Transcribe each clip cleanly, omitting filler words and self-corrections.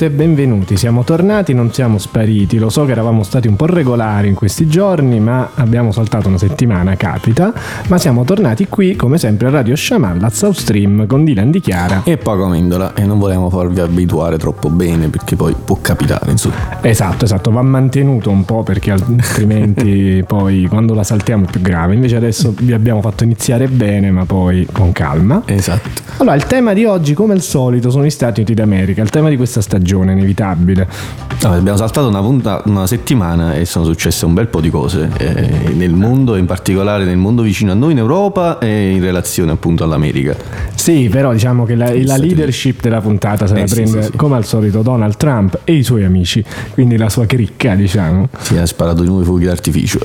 Benvenute e benvenuti, siamo tornati, non siamo spariti, lo so che eravamo stati un po' regolari in questi giorni, ma abbiamo saltato una settimana, capita, ma siamo tornati qui come sempre a Radio Shaman, a South Stream con Dylan Di Chiara e Paco Amendola, e non volevamo farvi abituare troppo bene perché poi può capitare, insomma. Esatto, va mantenuto un po' perché altrimenti poi quando la saltiamo è più grave, invece adesso vi abbiamo fatto iniziare bene ma poi con calma. Esatto. Allora, il tema di oggi come al solito sono gli Stati Uniti d'America, il tema di questa stagione inevitabile. Abbiamo saltato una settimana e sono successe un bel po' di cose nel mondo, in particolare nel mondo vicino a noi in Europa e in relazione appunto all'America. Sì, però diciamo che la leadership della puntata se la prende come al solito Donald Trump e i suoi amici, quindi la sua cricca, diciamo. Si ha sparato di nuovo i fuochi d'artificio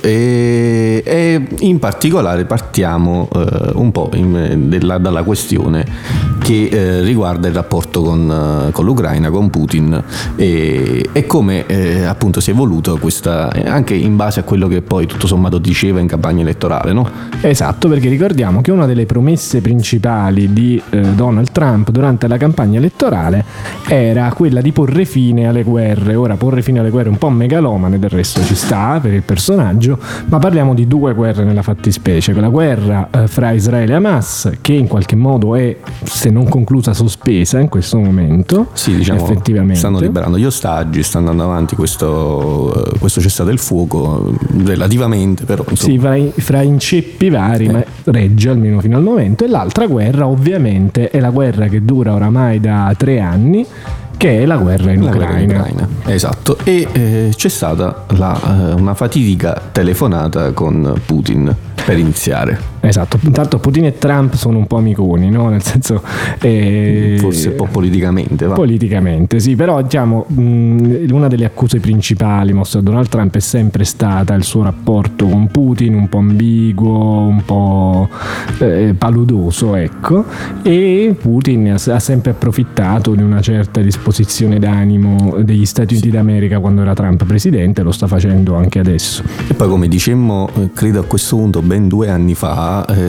e in particolare partiamo un po' dalla questione che riguarda il rapporto con l'Ucraina, con Putin e come appunto si è evoluto questa, anche in base a quello che poi tutto sommato diceva in campagna elettorale, no? Esatto, perché ricordiamo che una delle promesse principali di Donald Trump durante la campagna elettorale era quella di porre fine alle guerre. Ora, porre fine alle guerre è un po' megalomane, del resto ci sta per il personaggio, ma parliamo di due guerre nella fattispecie, quella guerra fra Israele e Hamas, che in qualche modo è, se non conclusa, sospesa in questo momento. Sì, diciamo, effettivamente stanno liberando gli ostaggi, sta andando avanti questo cessate il fuoco relativamente, però insomma. Sì, fra inceppi vari, ma regge almeno fino al momento. E l'altra guerra ovviamente è la guerra che dura oramai da 3 anni, che è la guerra in Ucraina. Esatto, e c'è stata una fatidica telefonata con Putin per iniziare. Esatto, intanto Putin e Trump sono un po' amiconi, no? Nel senso forse un po' politicamente, va. Politicamente, sì, però diciamo una delle accuse principali mosse a Donald Trump è sempre stata il suo rapporto con Putin, un po' ambiguo, un po' paludoso, ecco, e Putin ha sempre approfittato di una certa disposizione d'animo degli Stati Uniti d'America quando era Trump presidente, lo sta facendo anche adesso. E poi, come dicemmo, credo a questo punto ben 2 anni fa,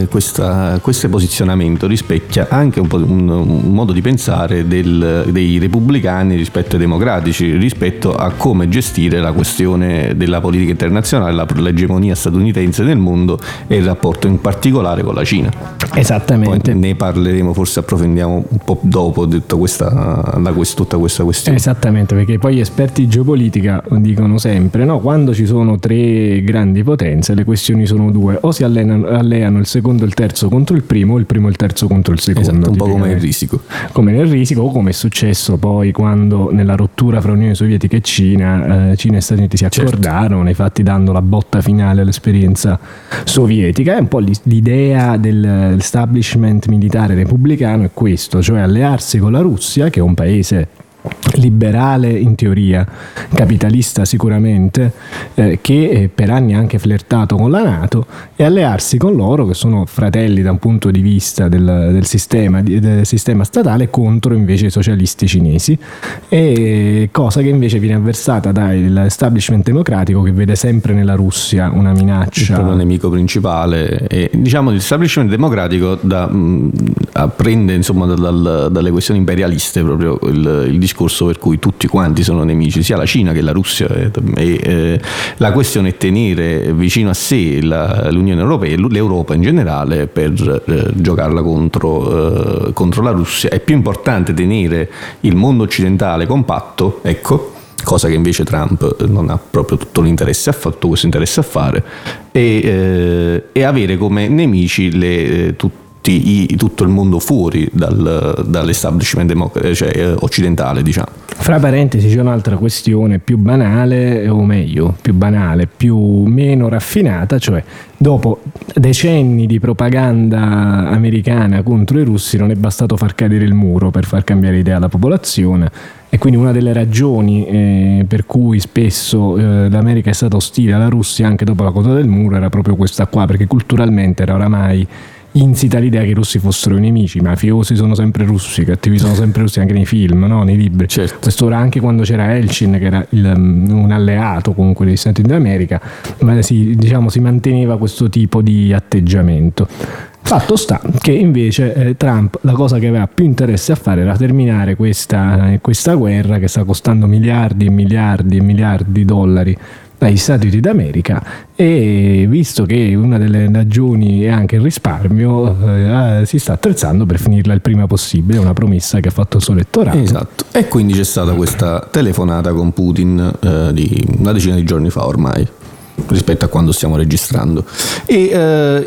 questo posizionamento rispecchia anche un po' un modo di pensare dei repubblicani rispetto ai democratici, rispetto a come gestire la questione della politica internazionale, l'egemonia statunitense nel mondo e il rapporto in particolare con la Cina. Esattamente. Poi ne parleremo, forse approfondiamo un po' dopo tutta questa questione. Esattamente, perché poi gli esperti di geopolitica dicono sempre, no? Quando ci sono 3 grandi potenze le questioni sono 2, o si alleano il secondo e il terzo contro il primo, o il primo e il terzo contro il secondo. Esatto, un po' come nel risico. Come nel risico, o come è successo poi quando nella rottura fra Unione Sovietica e Cina e Stati Uniti si accordarono, nei fatti dando la botta finale all'esperienza sovietica. È un po' l'idea dell'establishment militare repubblicano è questo, cioè allearsi con la Russia, che è un paese liberale in teoria, capitalista sicuramente, che per anni ha anche flirtato con la NATO, e allearsi con loro che sono fratelli da un punto di vista del sistema statale contro invece i socialisti cinesi, e cosa che invece viene avversata dall'establishment democratico, che vede sempre nella Russia una minaccia, il proprio nemico principale. E diciamo l'establishment democratico prende insomma dalle questioni imperialiste proprio il discorso per cui tutti quanti sono nemici, sia la Cina che la Russia, e la questione è tenere vicino a sé l'Unione Europea e l'Europa in generale per giocarla contro la Russia. È più importante tenere il mondo occidentale compatto, ecco, cosa che invece Trump non ha proprio tutto questo interesse a fare, e avere come nemici tutto il mondo fuori dall'establishment occidentale, diciamo. Fra parentesi c'è un'altra questione più banale, o meglio più banale, meno raffinata, cioè dopo decenni di propaganda americana contro i russi non è bastato far cadere il muro per far cambiare idea alla popolazione, e quindi una delle ragioni per cui spesso l'America è stata ostile alla Russia anche dopo la caduta del muro era proprio questa qua, perché culturalmente era oramai insita l'idea che i russi fossero i nemici. I mafiosi sono sempre russi, i cattivi sono sempre russi, anche nei film, no? Nei libri. Certo. Questo era anche quando c'era Elchin, che era un alleato comunque degli Stati Uniti d'America, ma si manteneva questo tipo di atteggiamento. Fatto sta che invece Trump la cosa che aveva più interesse a fare era terminare questa guerra che sta costando miliardi e miliardi e miliardi di dollari agli Stati Uniti d'America, e visto che una delle ragioni è anche il risparmio, si sta attrezzando per finirla il prima possibile, una promessa che ha fatto il suo elettorato. Esatto, e quindi c'è stata questa telefonata con Putin di una decina di giorni fa ormai, rispetto a quando stiamo registrando, e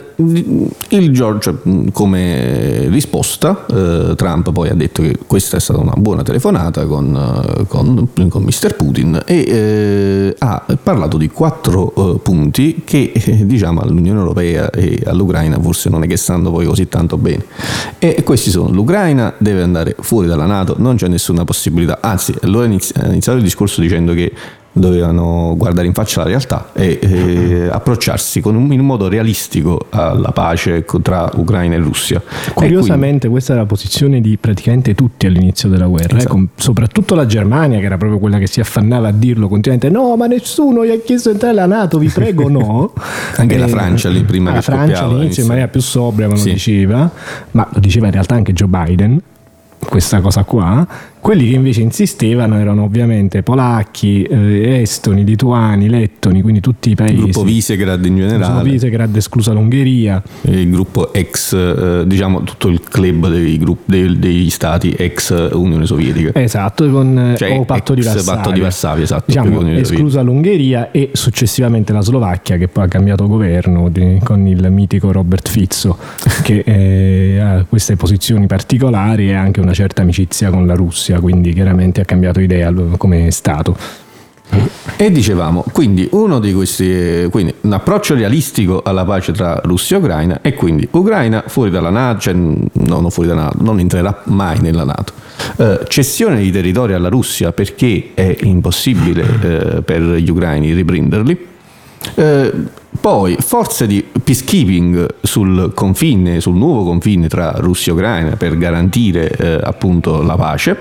come risposta Trump poi ha detto che questa è stata una buona telefonata con Mr. Putin, e ha parlato di 4 punti che diciamo all'Unione Europea e all'Ucraina forse non è che stanno poi così tanto bene, e questi sono: l'Ucraina deve andare fuori dalla NATO, non c'è nessuna possibilità, anzi allora ha iniziato il discorso dicendo che dovevano guardare in faccia la realtà e approcciarsi in un modo realistico alla pace tra Ucraina e Russia. Curiosamente questa è la posizione di praticamente tutti all'inizio della guerra, esatto. Soprattutto la Germania, che era proprio quella che si affannava a dirlo continuamente: no, ma nessuno gli ha chiesto di entrare alla NATO, vi prego, no. Anche la Francia lì prima che scoppiava. La Francia all'inizio in maniera più sobria ma lo diceva, ma lo diceva in realtà anche Joe Biden, questa cosa qua. Quelli che invece insistevano erano ovviamente polacchi, estoni, lituani, lettoni, quindi tutti i paesi. Il gruppo Visegrad in generale. Visegrad esclusa l'Ungheria. Il gruppo ex, diciamo tutto il club degli stati ex Unione Sovietica. Esatto, con patto di Varsavia. Patto di Varsavia, esatto. Diciamo, esclusa l'Ungheria e successivamente la Slovacchia, che poi ha cambiato governo con il mitico Robert Fico, che ha queste posizioni particolari e anche una certa amicizia con la Russia, quindi chiaramente ha cambiato idea come Stato. E dicevamo, quindi uno di questi, quindi un approccio realistico alla pace tra Russia e Ucraina, e quindi Ucraina fuori dalla NATO, cioè non fuori dalla NATO, non entrerà mai nella NATO. Cessione di territori alla Russia, perché è impossibile per gli ucraini riprenderli. Poi forze di peacekeeping sul nuovo confine tra Russia e Ucraina per garantire appunto la pace,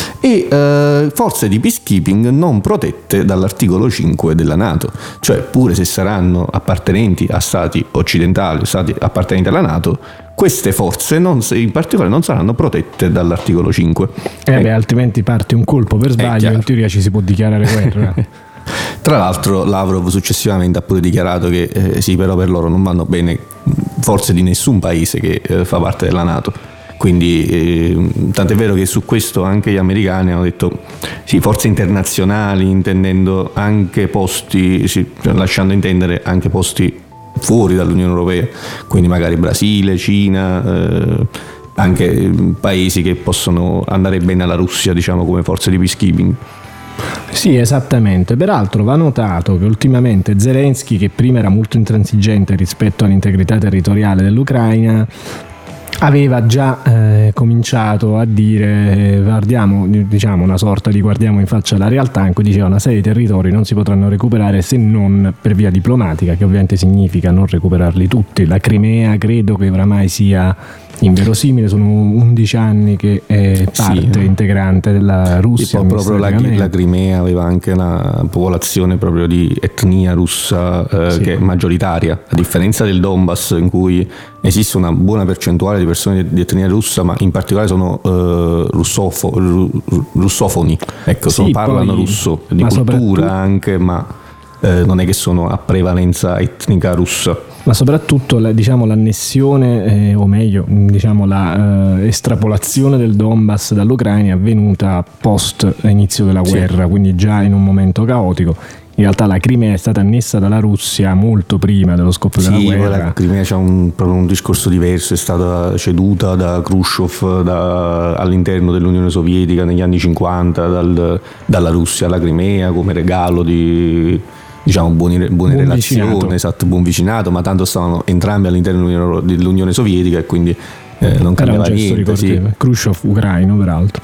e forze di peacekeeping non protette dall'articolo 5 della NATO, cioè pure se saranno appartenenti a stati occidentali, stati appartenenti alla NATO, queste forze in particolare non saranno protette dall'articolo 5. Altrimenti parte un colpo per sbaglio, in teoria ci si può dichiarare guerra. Tra l'altro Lavrov successivamente ha pure dichiarato che sì, però per loro non vanno bene forze di nessun paese che fa parte della NATO, quindi tant'è vero che su questo anche gli americani hanno detto sì, forze internazionali, intendendo anche posti, lasciando intendere anche posti fuori dall'Unione Europea, quindi magari Brasile, Cina, anche paesi che possono andare bene alla Russia, diciamo, come forze di peacekeeping. Sì, esattamente. Peraltro va notato che ultimamente Zelensky, che prima era molto intransigente rispetto all'integrità territoriale dell'Ucraina, aveva già cominciato a dire guardiamo in faccia la realtà, in cui diceva una serie di territori non si potranno recuperare se non per via diplomatica, che ovviamente significa non recuperarli tutti. La Crimea credo che oramai sia inverosimile, sono 11 anni che è parte integrante della Russia. E poi proprio la Crimea aveva anche una popolazione proprio di etnia russa che è maggioritaria, a differenza del Donbass, in cui esiste una buona percentuale di persone di etnia russa, ma in particolare sono russofoni, ecco, parlano russo, di cultura anche, ma non è che sono a prevalenza etnica russa. Ma soprattutto l'annessione, o meglio la estrapolazione del Donbass dall'Ucraina è avvenuta post inizio della guerra, quindi già in un momento caotico. In realtà la Crimea è stata annessa dalla Russia molto prima dello scoppio della guerra. La Crimea c'ha proprio un discorso diverso, è stata ceduta da Khrushchev all'interno dell'Unione Sovietica negli anni 50 dalla Russia alla Crimea come regalo di buone relazioni, esatto, buon vicinato, ma tanto stavano entrambi all'interno dell'Unione Sovietica e quindi non cambiava niente. Khrushchev ucraino peraltro.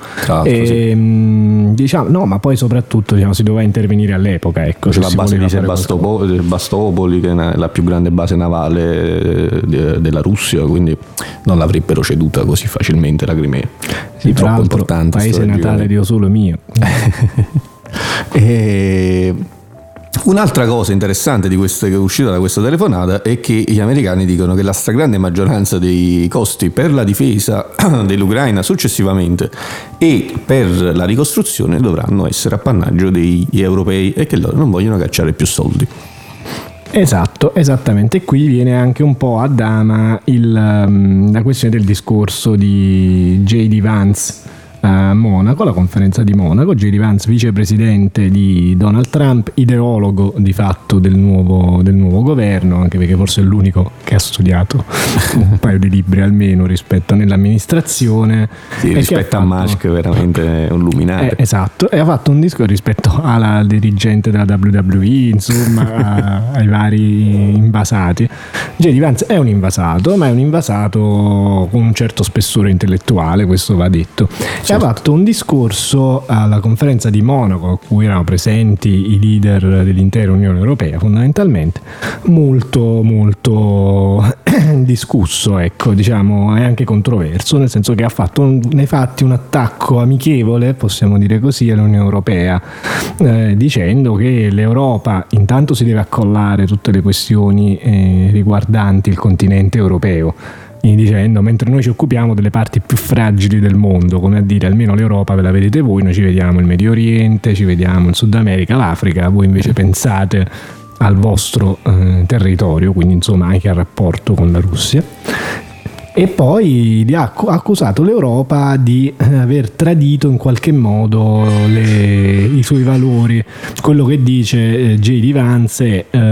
No, ma poi soprattutto si doveva intervenire all'epoca, ecco, la base di Sebastopoli, che è la più grande base navale della Russia, quindi non l'avrebbero ceduta così facilmente la Crimea. Sì, tra l'altro paese natale di solo mio. Un'altra cosa interessante di questa che è uscita da questa telefonata è che gli americani dicono che la stragrande maggioranza dei costi per la difesa dell'Ucraina successivamente e per la ricostruzione dovranno essere appannaggio degli europei e che loro non vogliono cacciare più soldi. Esatto, esattamente. E qui viene anche un po' a dama la questione del discorso di J.D. Vance a Monaco, la conferenza di Monaco. J.D. Vance, vicepresidente di Donald Trump, ideologo di fatto del nuovo governo, anche perché forse è l'unico che ha studiato un paio di libri almeno rispetto nell'amministrazione. Sì, rispetto a Musk veramente un luminario. Esatto, e ha fatto un discorso rispetto alla dirigente della WWE, insomma ai vari invasati. J.D. Vance è un invasato, ma è un invasato con un certo spessore intellettuale, questo va detto. Ha fatto un discorso alla conferenza di Monaco a cui erano presenti i leader dell'intera Unione Europea, fondamentalmente molto discusso, ecco, diciamo, è anche controverso, nel senso che ha fatto nei fatti un attacco amichevole, possiamo dire così, all'Unione Europea, dicendo che l'Europa intanto si deve accollare tutte le questioni riguardanti il continente europeo, dicendo mentre noi ci occupiamo delle parti più fragili del mondo, come a dire almeno l'Europa ve la vedete voi, noi ci vediamo il Medio Oriente, ci vediamo il Sud America, l'Africa, voi invece pensate al vostro territorio, quindi insomma anche al rapporto con la Russia. E poi ha accusato l'Europa di aver tradito in qualche modo i suoi valori. Quello che dice J.D. Vance è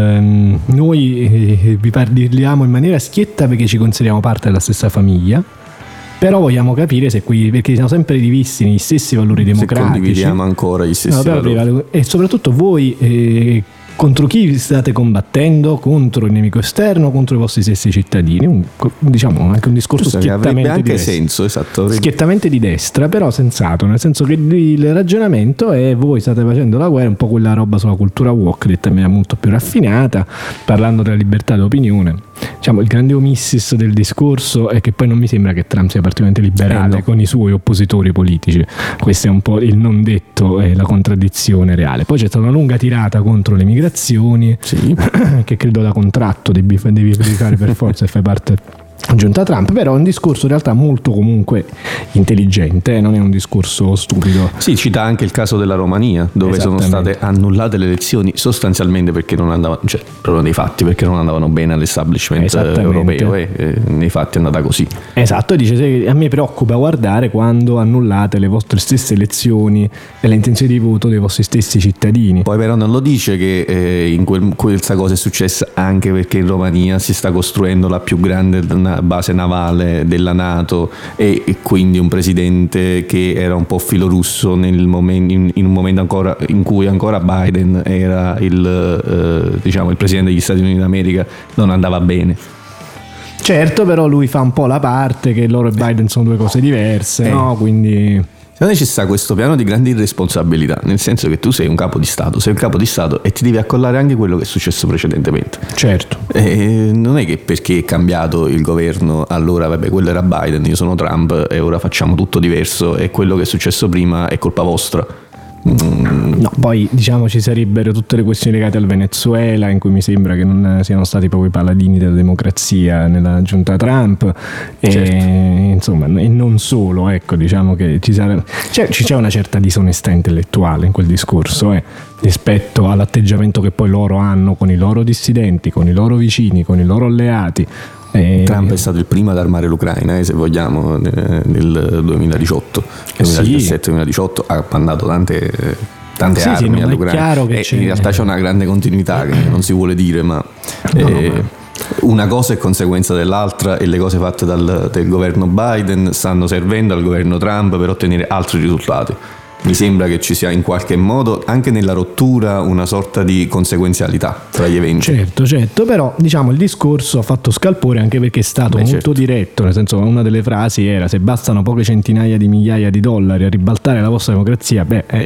noi vi parliamo in maniera schietta perché ci consideriamo parte della stessa famiglia, però vogliamo capire se qui, perché siamo sempre rivisti negli stessi valori democratici, se condividiamo ancora gli stessi valori. E soprattutto voi contro chi state combattendo? Contro il nemico esterno, contro i vostri stessi cittadini. Diciamo anche un discorso schiettamente anche di destra. senso, esatto. Schiettamente di destra, però sensato, nel senso che il ragionamento è: voi state facendo la guerra, un po' quella roba sulla cultura woke detta in maniera molto più raffinata, parlando della libertà d'opinione. Diciamo, il grande omissis del discorso è che poi non mi sembra che Trump sia particolarmente liberale con i suoi oppositori politici. Questo è un po' il non detto e la contraddizione reale. Poi c'è stata una lunga tirata contro le migrazioni, sì, che credo da contratto devi fare per forza e fai parte giunta Trump, però è un discorso in realtà molto comunque intelligente, non è un discorso stupido. Sì, cita anche il caso della Romania, dove sono state annullate le elezioni sostanzialmente perché non andavano, cioè proprio nei fatti perché non andavano bene all'establishment europeo, e nei fatti è andata così. Esatto, e dice: a me preoccupa guardare quando annullate le vostre stesse elezioni e le intenzioni di voto dei vostri stessi cittadini. Poi però non lo dice che in questa cosa è successa anche perché in Romania si sta costruendo la più grande base navale della NATO e quindi un presidente che era un po' filorusso in un momento ancora in cui ancora Biden era il presidente degli Stati Uniti d'America, non andava bene. Certo, però lui fa un po' la parte che loro e Biden sono due cose diverse, no? Quindi secondo me ci sta questo piano di grande irresponsabilità, nel senso che tu sei un capo di Stato e ti devi accollare anche quello che è successo precedentemente. Certo. E non è che perché è cambiato il governo allora vabbè, quello era Biden, io sono Trump e ora facciamo tutto diverso e quello che è successo prima è colpa vostra. No, poi diciamo ci sarebbero tutte le questioni legate al Venezuela, in cui mi sembra che non siano stati proprio i paladini della democrazia nella giunta Trump, e insomma, e non solo, ecco, diciamo che c'è una certa disonestà intellettuale in quel discorso, rispetto all'atteggiamento che poi loro hanno con i loro dissidenti, con i loro vicini, con i loro alleati. Trump è stato il primo ad armare l'Ucraina, se vogliamo, nel 2018, 2017-2018 ha mandato tante armi all'Ucraina. In realtà c'è una grande continuità che non si vuole dire, ma una cosa è conseguenza dell'altra e le cose fatte del governo Biden stanno servendo al governo Trump per ottenere altri risultati. Mi sembra che ci sia in qualche modo anche nella rottura una sorta di conseguenzialità tra gli eventi. Certo, però diciamo il discorso ha fatto scalpore anche perché è stato molto diretto, nel senso una delle frasi era: se bastano poche centinaia di migliaia di dollari a ribaltare la vostra democrazia,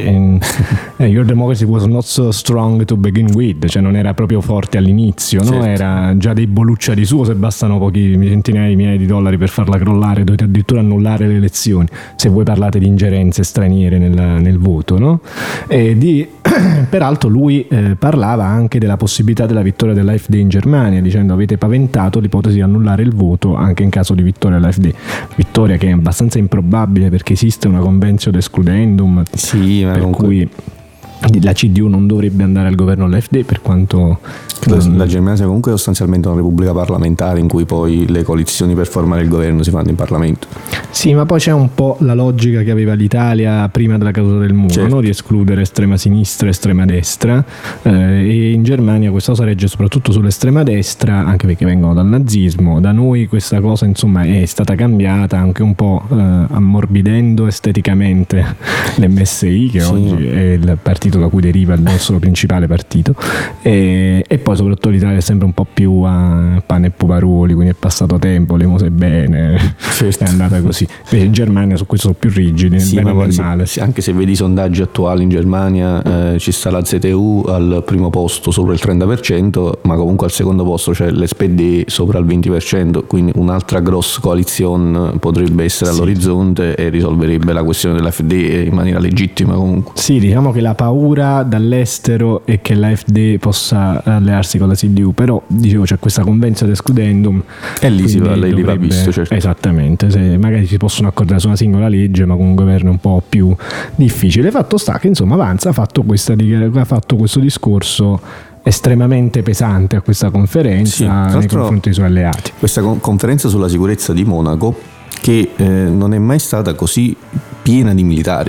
your democracy was not so strong to begin with, cioè non era proprio forte all'inizio, no? Era già deboluccia di suo, se bastano pochi centinaia di migliaia di dollari per farla crollare dovete addirittura annullare le elezioni, se voi parlate di ingerenze straniere nella nel voto, no? Peraltro lui parlava anche della possibilità della vittoria dell'AfD in Germania, dicendo: avete paventato l'ipotesi di annullare il voto anche in caso di vittoria dell'AfD, vittoria che è abbastanza improbabile perché esiste una convenzio d'escludendum, sì, per cui la CDU non dovrebbe andare al governo dell'AfD, per quanto la Germania è comunque sostanzialmente una repubblica parlamentare in cui poi le coalizioni per formare il governo si fanno in Parlamento. Sì, ma poi c'è un po' la logica che aveva l'Italia prima della caduta del muro, certo, no? Di escludere estrema sinistra e estrema destra, e in Germania questa cosa regge soprattutto sull'estrema destra, anche perché vengono dal nazismo. Da noi questa cosa insomma è stata cambiata anche un po' ammorbidendo esteticamente l'MSI, che sì, oggi è il partito da cui deriva il nostro principale partito, e poi soprattutto l'Italia è sempre un po' più a pane e puparoli, quindi è passato tempo, le mose bene, certo, è andata così. Invece in Germania su questo sono più rigidi, sì, bene o male. Anche se vedi i sondaggi attuali in Germania, ci sta la CDU al primo posto sopra il 30%, ma comunque al secondo posto c'è l'SPD sopra il 20%, quindi un'altra grossa coalizione potrebbe essere all'orizzonte e risolverebbe la questione dell'AfD in maniera legittima comunque. Sì, diciamo che la paura dall'estero è che l'AfD possa allearsi con la CDU, però dicevo c'è questa convenzione d'escludendum e lì si va, lei va visto, certo. Esattamente, se magari si possono accordare su una singola legge ma con un governo un po' più difficile. Fatto sta che insomma Vanza ha fatto questo discorso estremamente pesante a questa conferenza, sì, nei confronti dei suoi alleati. Questa conferenza sulla sicurezza di Monaco, che non è mai stata così piena di militari.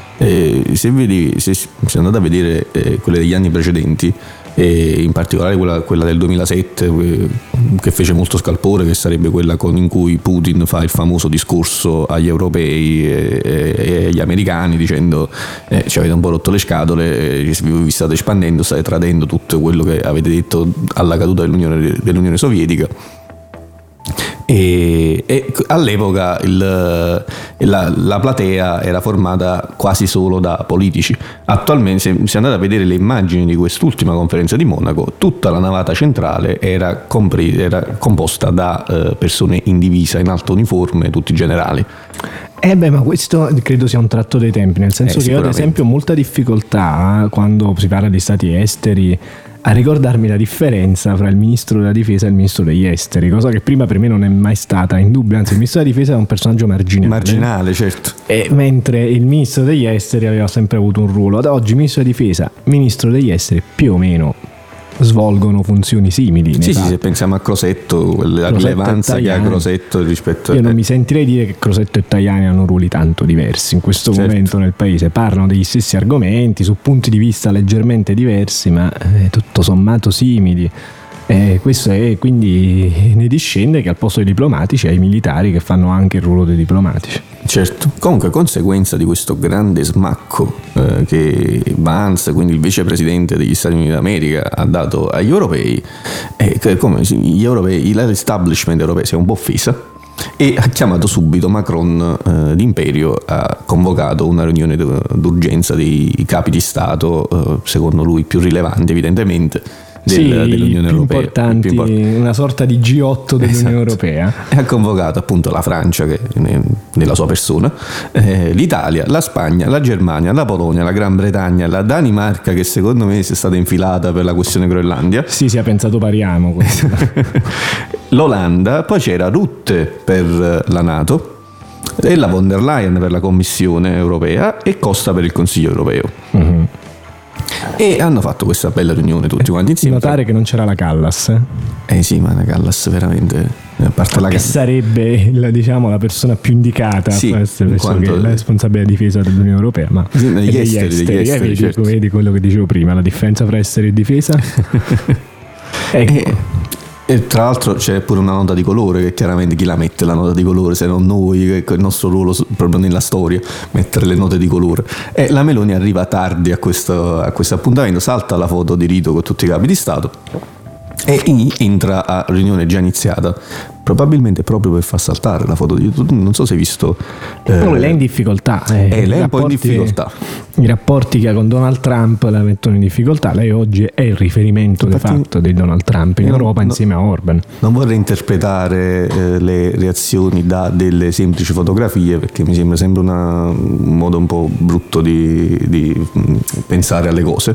Se andate a vedere quelle degli anni precedenti, e in particolare quella del 2007, che fece molto scalpore, che sarebbe quella in cui Putin fa il famoso discorso agli europei e agli americani dicendo ci avete un po' rotto le scatole, vi state espandendo, state tradendo tutto quello che avete detto alla caduta dell'Unione Sovietica. E all'epoca la platea era formata quasi solo da politici. Attualmente, se andate a vedere le immagini di quest'ultima conferenza di Monaco, tutta la navata centrale era composta da persone in divisa, in alto uniforme, tutti generali. Ma questo credo sia un tratto dei tempi, nel senso che io ad esempio ho molta difficoltà quando si parla di stati esteri a ricordarmi la differenza fra il ministro della difesa e il ministro degli esteri, cosa che prima per me non è mai stata in dubbio, anzi il ministro della difesa è un personaggio marginale, certo, mentre il ministro degli esteri aveva sempre avuto un ruolo. Ad oggi ministro della difesa, ministro degli esteri più o meno svolgono funzioni simili. Sì, se pensiamo a Crosetto, la rilevanza che ha Crosetto rispetto io non mi sentirei dire che Crosetto e Tajani hanno ruoli tanto diversi in questo momento nel paese, parlano degli stessi argomenti su punti di vista leggermente diversi, ma tutto sommato simili. Questo è, quindi ne discende che al posto dei diplomatici hai i militari che fanno anche il ruolo dei diplomatici. Certo, comunque conseguenza di questo grande smacco che Vance, quindi il vicepresidente degli Stati Uniti d'America, ha dato agli europei, come gli europei, l'establishment europeo si è un po' offesa e ha chiamato subito Macron d'imperio, ha convocato una riunione d'urgenza dei capi di Stato, secondo lui più rilevanti evidentemente, dell'Unione Europea, importanti, una sorta di G8 dell'Unione Europea, e ha convocato appunto la Francia, che nella sua persona, l'Italia, la Spagna, la Germania, la Polonia, la Gran Bretagna, la Danimarca, che secondo me si è stata infilata per la questione Groenlandia, si ha pensato pariamo l'Olanda, poi c'era Rutte per la NATO e la von der Leyen per la Commissione Europea e Costa per il Consiglio Europeo. Mm-hmm. E hanno fatto questa bella riunione tutti quanti insieme. Notare che non c'era la Callas. Sì, ma la Callas veramente, a parte che sarebbe la persona più indicata a essere la responsabile della difesa dell'Unione Europea, ma degli esteri, certo. Vedi quello che dicevo prima, la differenza fra esteri e difesa. Ecco. E tra l'altro c'è pure una nota di colore, che chiaramente chi la mette la nota di colore se non noi, che è il nostro ruolo proprio nella storia, mettere le note di colore. E la Meloni arriva tardi a questo appuntamento, salta la foto di rito con tutti i capi di Stato e entra a riunione già iniziata, probabilmente proprio per far saltare la foto di rito. Non so se hai visto. Lei è in difficoltà. Lei è un po' in difficoltà. i rapporti che ha con Donald Trump la mettono in difficoltà. Lei oggi è il riferimento de facto di Donald Trump in Europa insieme a Orban. Non vorrei interpretare le reazioni da delle semplici fotografie, perché mi sembra sempre un modo un po' brutto di pensare alle cose,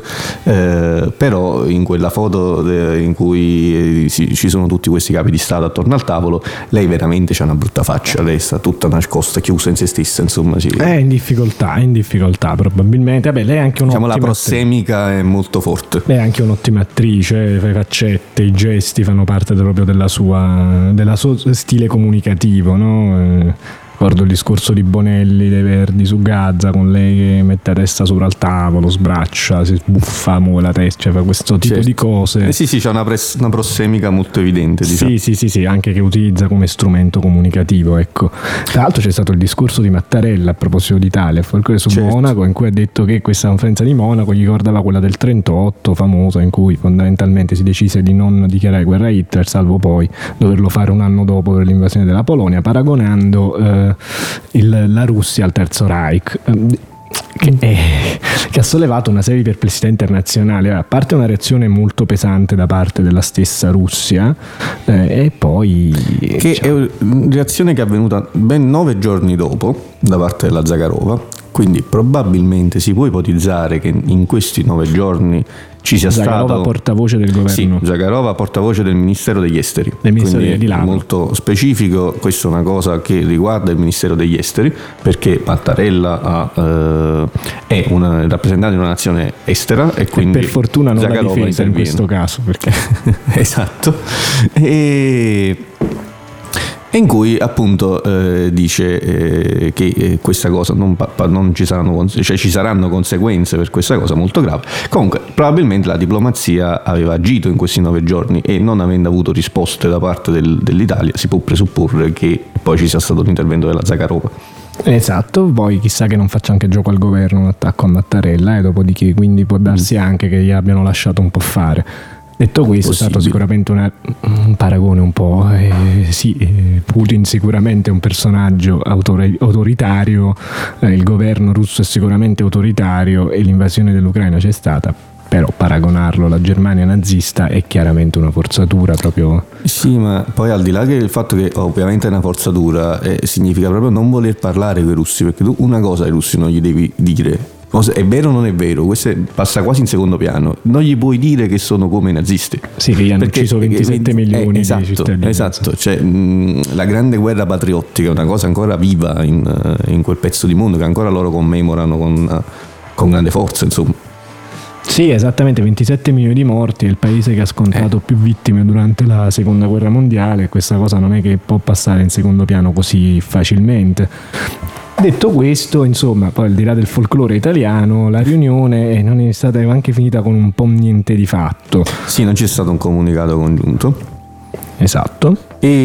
però in quella foto in cui ci sono tutti questi capi di Stato attorno al tavolo, lei veramente c'ha una brutta faccia, lei sta tutta nascosta, chiusa in se stessa, insomma è in difficoltà probabilmente. Vabbè, lei è anche un'ottima, la prossemica è molto forte. Lei è anche un'ottima attrice, fa faccette, i gesti fanno parte proprio del suo stile comunicativo, no? Ricordo il discorso di Bonelli dei Verdi su Gaza, con lei che mette la testa sopra il tavolo, sbraccia, si sbuffa, muove la testa, cioè fa questo tipo di cose. Sì, c'è una prossemica molto evidente, diciamo. Sì, anche che utilizza come strumento comunicativo, ecco. Tra l'altro c'è stato il discorso di Mattarella a proposito d'Italia, folklore su Monaco, in cui ha detto che questa conferenza di Monaco gli ricordava quella del 38 famosa, in cui fondamentalmente si decise di non dichiarare guerra a Hitler, salvo poi doverlo fare un anno dopo per l'invasione della Polonia, paragonando la Russia al Terzo Reich, che ha sollevato una serie di perplessità internazionali, a parte una reazione molto pesante da parte della stessa Russia, e poi è una reazione che è avvenuta ben 9 giorni dopo da parte della Zakharova, quindi probabilmente si può ipotizzare che in questi 9 giorni ci sia Zakharova portavoce del governo. Sì, Zakharova portavoce del Ministero degli Esteri. Quindi è molto specifico, questa è una cosa che riguarda il Ministero degli Esteri, perché Mattarella è una rappresentante di una nazione estera e quindi per fortuna non la difesa in questo caso, perché esatto. E in cui appunto dice che questa cosa non ci saranno, cioè ci saranno conseguenze per questa cosa molto grave. Comunque probabilmente la diplomazia aveva agito in questi 9 giorni e, non avendo avuto risposte da parte dell'Italia, si può presupporre che poi ci sia stato l'intervento della Zakharova. Esatto, poi chissà che non faccia anche gioco al governo un attacco a Mattarella, dopodiché quindi può darsi anche che gli abbiano lasciato un po' fare. Detto questo, è stato sicuramente un paragone un po', Putin sicuramente è un personaggio autoritario, il governo russo è sicuramente autoritario e l'invasione dell'Ucraina c'è stata, però paragonarlo alla Germania nazista è chiaramente una forzatura proprio. Sì, ma poi al di là che il fatto che ovviamente è una forzatura, significa proprio non voler parlare con i russi, perché tu una cosa ai russi non gli devi dire. È vero o non è vero? Questo passa quasi in secondo piano. Non gli puoi dire che sono come i nazisti. Sì, che gli hanno ucciso 27 milioni di cittadini. Esatto, cioè, la grande guerra patriottica è una cosa ancora viva in quel pezzo di mondo che ancora loro commemorano con grande forza, insomma. Sì, esattamente, 27 milioni di morti, è il paese che ha scontato più vittime durante la seconda guerra mondiale, questa cosa non è che può passare in secondo piano così facilmente. Detto questo, insomma, poi al di là del folklore italiano, la riunione non è stata anche finita con un po' niente di fatto. Sì, non c'è stato un comunicato congiunto. Esatto.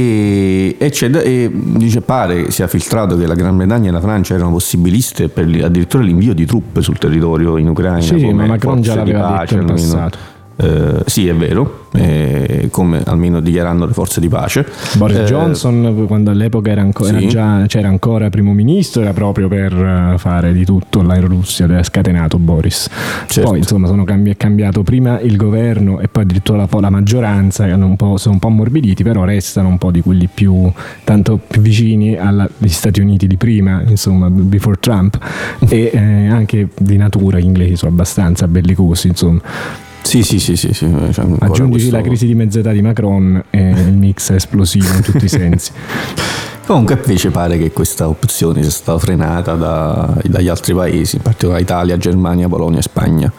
E dice, pare sia filtrato che la Gran Bretagna e la Francia erano possibiliste per addirittura l'invio di truppe sul territorio in Ucraina. Sì, ma Macron già l'aveva detto in passato. Sì, è vero, come almeno dichiarando le forze di pace. Boris Johnson, quando all'epoca c'era ancora primo ministro, era proprio per fare di tutto là in Russia, era scatenato Boris. Certo. Poi insomma è cambiato prima il governo e poi addirittura la maggioranza, che sono un po' ammorbiditi, però restano un po' di quelli tanto più vicini agli Stati Uniti di prima, insomma, before Trump, e anche di natura gli inglesi sono abbastanza bellicosi, insomma. Sì. Aggiungici la crisi di mezz'età di Macron e il mix è esplosivo in tutti i sensi. Comunque invece pare che questa opzione sia stata frenata dagli altri paesi, in particolare Italia, Germania, Polonia e Spagna.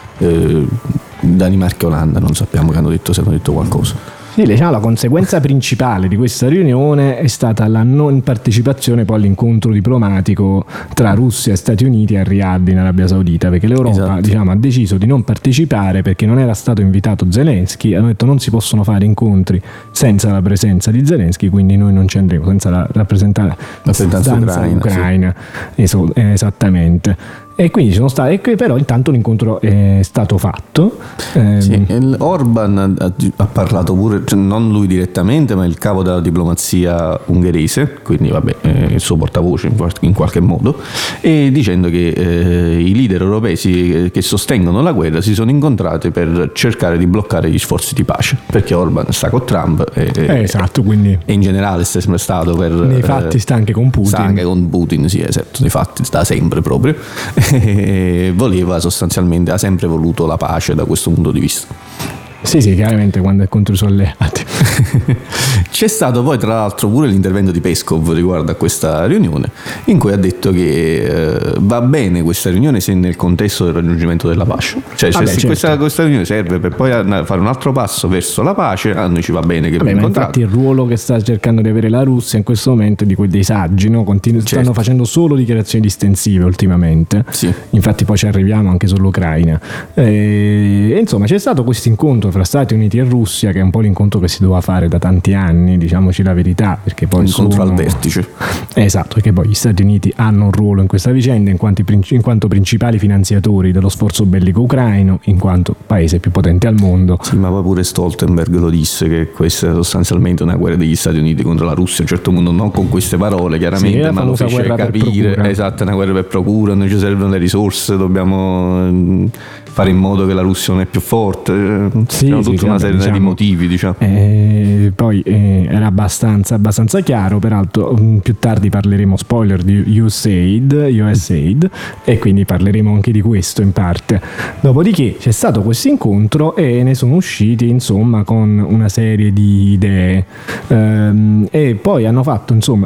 Danimarca e Olanda non sappiamo se hanno detto qualcosa. Sì, diciamo, la conseguenza principale di questa riunione è stata la non partecipazione poi all'incontro diplomatico tra Russia e Stati Uniti a Riyadh in Arabia Saudita, perché l'Europa ha deciso di non partecipare perché non era stato invitato Zelensky. Hanno detto non si possono fare incontri senza la presenza di Zelensky, quindi noi non ci andremo, senza la rappresentanza ucraina. Sì. Esattamente. E quindi ci sono stati, però intanto l'incontro è stato fatto. Sì, Orban ha parlato pure, cioè non lui direttamente, ma il capo della diplomazia ungherese, quindi vabbè, il suo portavoce in qualche modo, e dicendo che i leader europei che sostengono la guerra si sono incontrati per cercare di bloccare gli sforzi di pace, perché Orban sta con Trump esatto, quindi e in generale è sempre stato nei fatti sta anche con Putin. Sta anche con Putin, sì, esatto, nei fatti sta sempre proprio. Voleva sostanzialmente, ha sempre voluto la pace da questo punto di vista. Sì, chiaramente quando è contro i suoi alleati. C'è stato poi tra l'altro pure l'intervento di Peskov riguardo a questa riunione, in cui ha detto che va bene questa riunione se nel contesto del raggiungimento della pace, cioè certo. questa riunione serve per poi fare un altro passo verso la pace, a noi ci va bene che ma infatti il ruolo che sta cercando di avere la Russia in questo momento è di dei saggi, no? Stanno facendo solo dichiarazioni distensive ultimamente, sì. Infatti poi ci arriviamo anche sull'Ucraina, e insomma c'è stato questo incontro fra Stati Uniti e Russia, che è un po' l'incontro che si doveva fare da tanti anni, diciamoci la verità, perché poi incontro al vertice. Esatto, perché poi gli Stati Uniti hanno un ruolo in questa vicenda in quanto principali finanziatori dello sforzo bellico ucraino, in quanto paese più potente al mondo. Sì, ma poi pure Stoltenberg lo disse che questa è sostanzialmente una guerra degli Stati Uniti contro la Russia, a un certo punto non con queste parole chiaramente, ma lo fece capire, esatto, è una guerra per procura, noi ci servono le risorse, dobbiamo fare in modo che la Russia non è più forte, tutta una serie di motivi, diciamo. Poi era abbastanza chiaro, peraltro più tardi parleremo, spoiler, di USAID, e quindi parleremo anche di questo in parte. Dopodiché c'è stato questo incontro e ne sono usciti insomma con una serie di idee, e poi hanno fatto insomma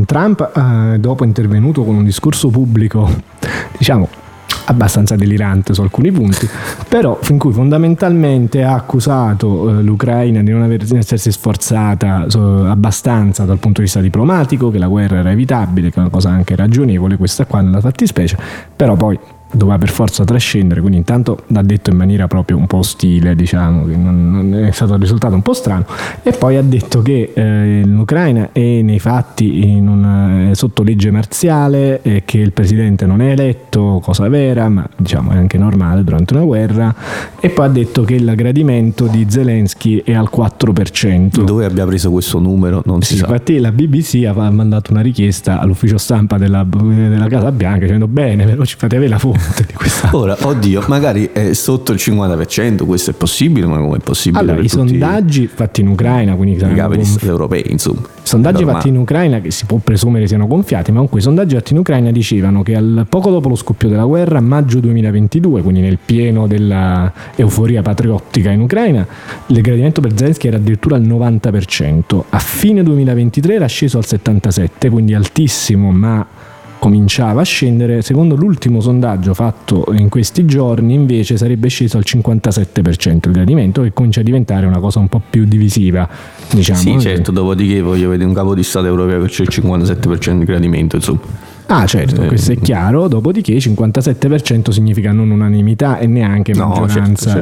Trump dopo è intervenuto con un discorso pubblico diciamo abbastanza delirante su alcuni punti, però fin cui fondamentalmente ha accusato l'Ucraina di non essersi sforzata abbastanza dal punto di vista diplomatico, che la guerra era evitabile, che è una cosa anche ragionevole questa qua nella fattispecie, però poi doveva per forza trascendere, quindi intanto l'ha detto in maniera proprio un po' ostile, diciamo, che non è stato un risultato un po' strano, e poi ha detto che l'Ucraina è nei fatti sotto legge marziale, e che il presidente non è eletto, cosa vera, ma diciamo è anche normale durante una guerra, e poi ha detto che il gradimento di Zelensky è al 4%. Dove abbia preso questo numero non si sa. Infatti la BBC ha mandato una richiesta all'ufficio stampa della Casa Bianca dicendo bene, però ci fate avere la fonte di questa. Ora, oddio, magari è sotto il 50%, questo è possibile, ma come è possibile? Allora, i sondaggi fatti in Ucraina, quindi i capi europei, insomma. Sondaggi fatti in Ucraina che si può presumere siano gonfiati, ma comunque i sondaggi fatti in Ucraina dicevano che poco dopo lo scoppio della guerra, a maggio 2022, quindi nel pieno della euforia patriottica in Ucraina, il gradimento per Zelensky era addirittura al 90%, a fine 2023 era sceso al 77%, quindi altissimo, ma cominciava a scendere. Secondo l'ultimo sondaggio fatto in questi giorni invece sarebbe sceso al 57% il gradimento, che comincia a diventare una cosa un po' più divisiva, diciamo. Sì, certo, dopodiché voglio vedere un capo di Stato europeo che c'è il 57% di gradimento, insomma. Certo, questo è chiaro. Dopodiché 57% significa non unanimità e neanche maggioranza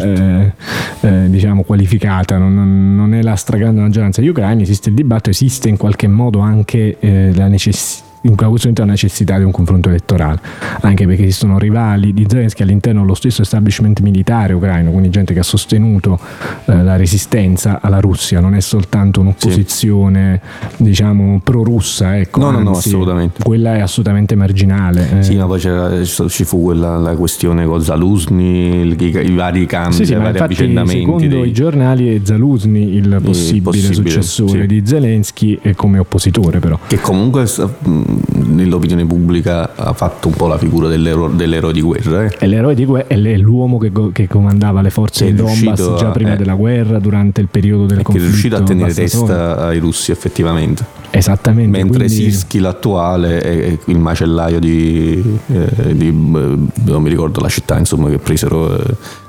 certo. Diciamo qualificata, non è la stragrande maggioranza degli ucraini. Esiste il dibattito, esiste in qualche modo anche la necessità, in questo momento la necessità di un confronto elettorale, anche perché esistono rivali di Zelensky all'interno dello stesso establishment militare ucraino, quindi gente che ha sostenuto la resistenza alla Russia, non è soltanto un'opposizione diciamo pro-russa, ecco, no, assolutamente, quella è assolutamente marginale. Sì, ma poi ci fu la questione con Zaluzny, i vari cambi, i vari avvicendamenti. Secondo i giornali è Zaluzny il possibile successore di Zelensky, e come oppositore però. Che comunque nell'opinione pubblica ha fatto un po' la figura dell'eroe di guerra. È l'eroe di guerra, è l'uomo che comandava le forze del Donbass già prima della guerra, durante il periodo del conflitto. Che è riuscito a tenere testa ai russi effettivamente. Esattamente. Mentre Sirski l'attuale è il macellaio di non mi ricordo la città, insomma, che presero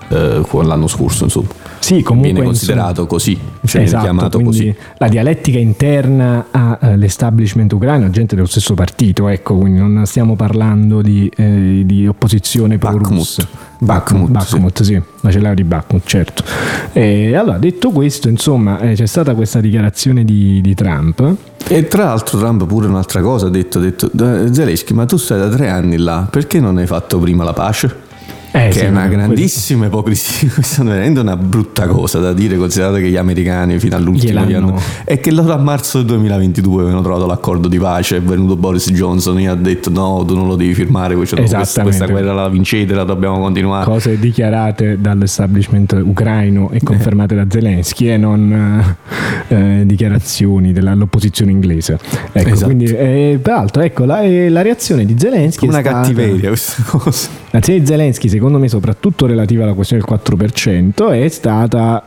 l'anno scorso, insomma. Sì, comunque viene considerato così, cioè esatto, viene chiamato così. La dialettica interna all'establishment ucraino, gente dello stesso partito, ecco, quindi non stiamo parlando di opposizione pro-russa. Bakhmut, sì, macellaio di Bakhmut, certo. Allora, detto questo, insomma, c'è stata questa dichiarazione di Trump. E tra l'altro Trump pure un'altra cosa ha detto Zelensky, ma tu stai da 3 anni là, perché non hai fatto prima la pace? Che sì, è una grandissima ipocrisia, questa è veramente una brutta cosa da dire, considerato che gli americani fino all'ultimo anno, è che loro a marzo del 2022 avevano trovato l'accordo di pace, è venuto Boris Johnson e gli ha detto no, tu non lo devi firmare, questa guerra la vincete, la dobbiamo continuare. Cose dichiarate dall'establishment ucraino e confermate da Zelensky e non dichiarazioni dell'opposizione inglese. Ecco, esatto. Quindi, peraltro, ecco, la reazione di Zelensky come è una cattiveria questa cosa. La reazione di Zelensky, secondo me, soprattutto relativa alla questione del 4%, è stata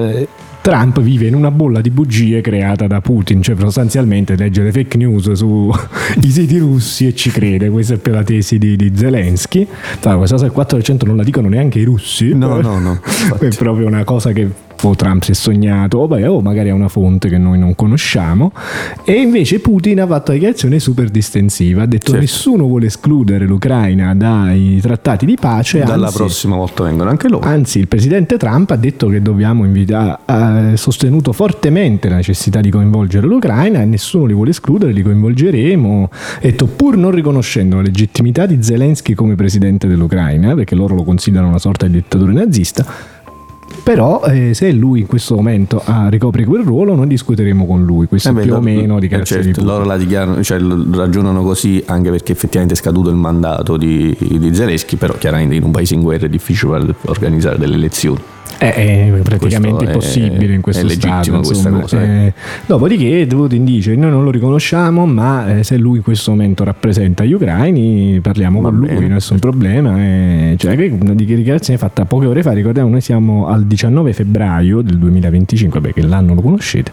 Trump vive in una bolla di bugie creata da Putin, cioè sostanzialmente legge le fake news sui siti russi e ci crede. Questa è per la tesi di Zelensky. Questa cosa del 4% non la dicono neanche i russi, no. È proprio una cosa che Trump si è sognato, o magari è una fonte che noi non conosciamo. E invece Putin ha fatto una dichiarazione super distensiva, ha detto certo, nessuno vuole escludere l'Ucraina dai trattati di pace, dalla prossima volta vengono anche loro. Anzi, il presidente Trump ha detto che dobbiamo ha sostenuto fortemente la necessità di coinvolgere l'Ucraina e nessuno li vuole escludere, li coinvolgeremo, pur non riconoscendo la legittimità di Zelensky come presidente dell'Ucraina, perché loro lo considerano una sorta di dittatore nazista. Però se lui in questo momento ricopre quel ruolo, noi discuteremo con lui. Questo più o meno di certo, loro la dichiarano, cioè ragionano così anche perché effettivamente è scaduto il mandato di Zelensky, però chiaramente in un paese in guerra è difficile organizzare delle elezioni. È praticamente impossibile in questo stato, insomma. Cosa, dopodiché Putin dice noi non lo riconosciamo, ma se lui in questo momento rappresenta gli ucraini parliamo con lui, nessun problema. Cioè, una dichiarazione fatta poche ore fa, ricordiamo, noi siamo al 19 febbraio del 2025, perché l'anno lo conoscete,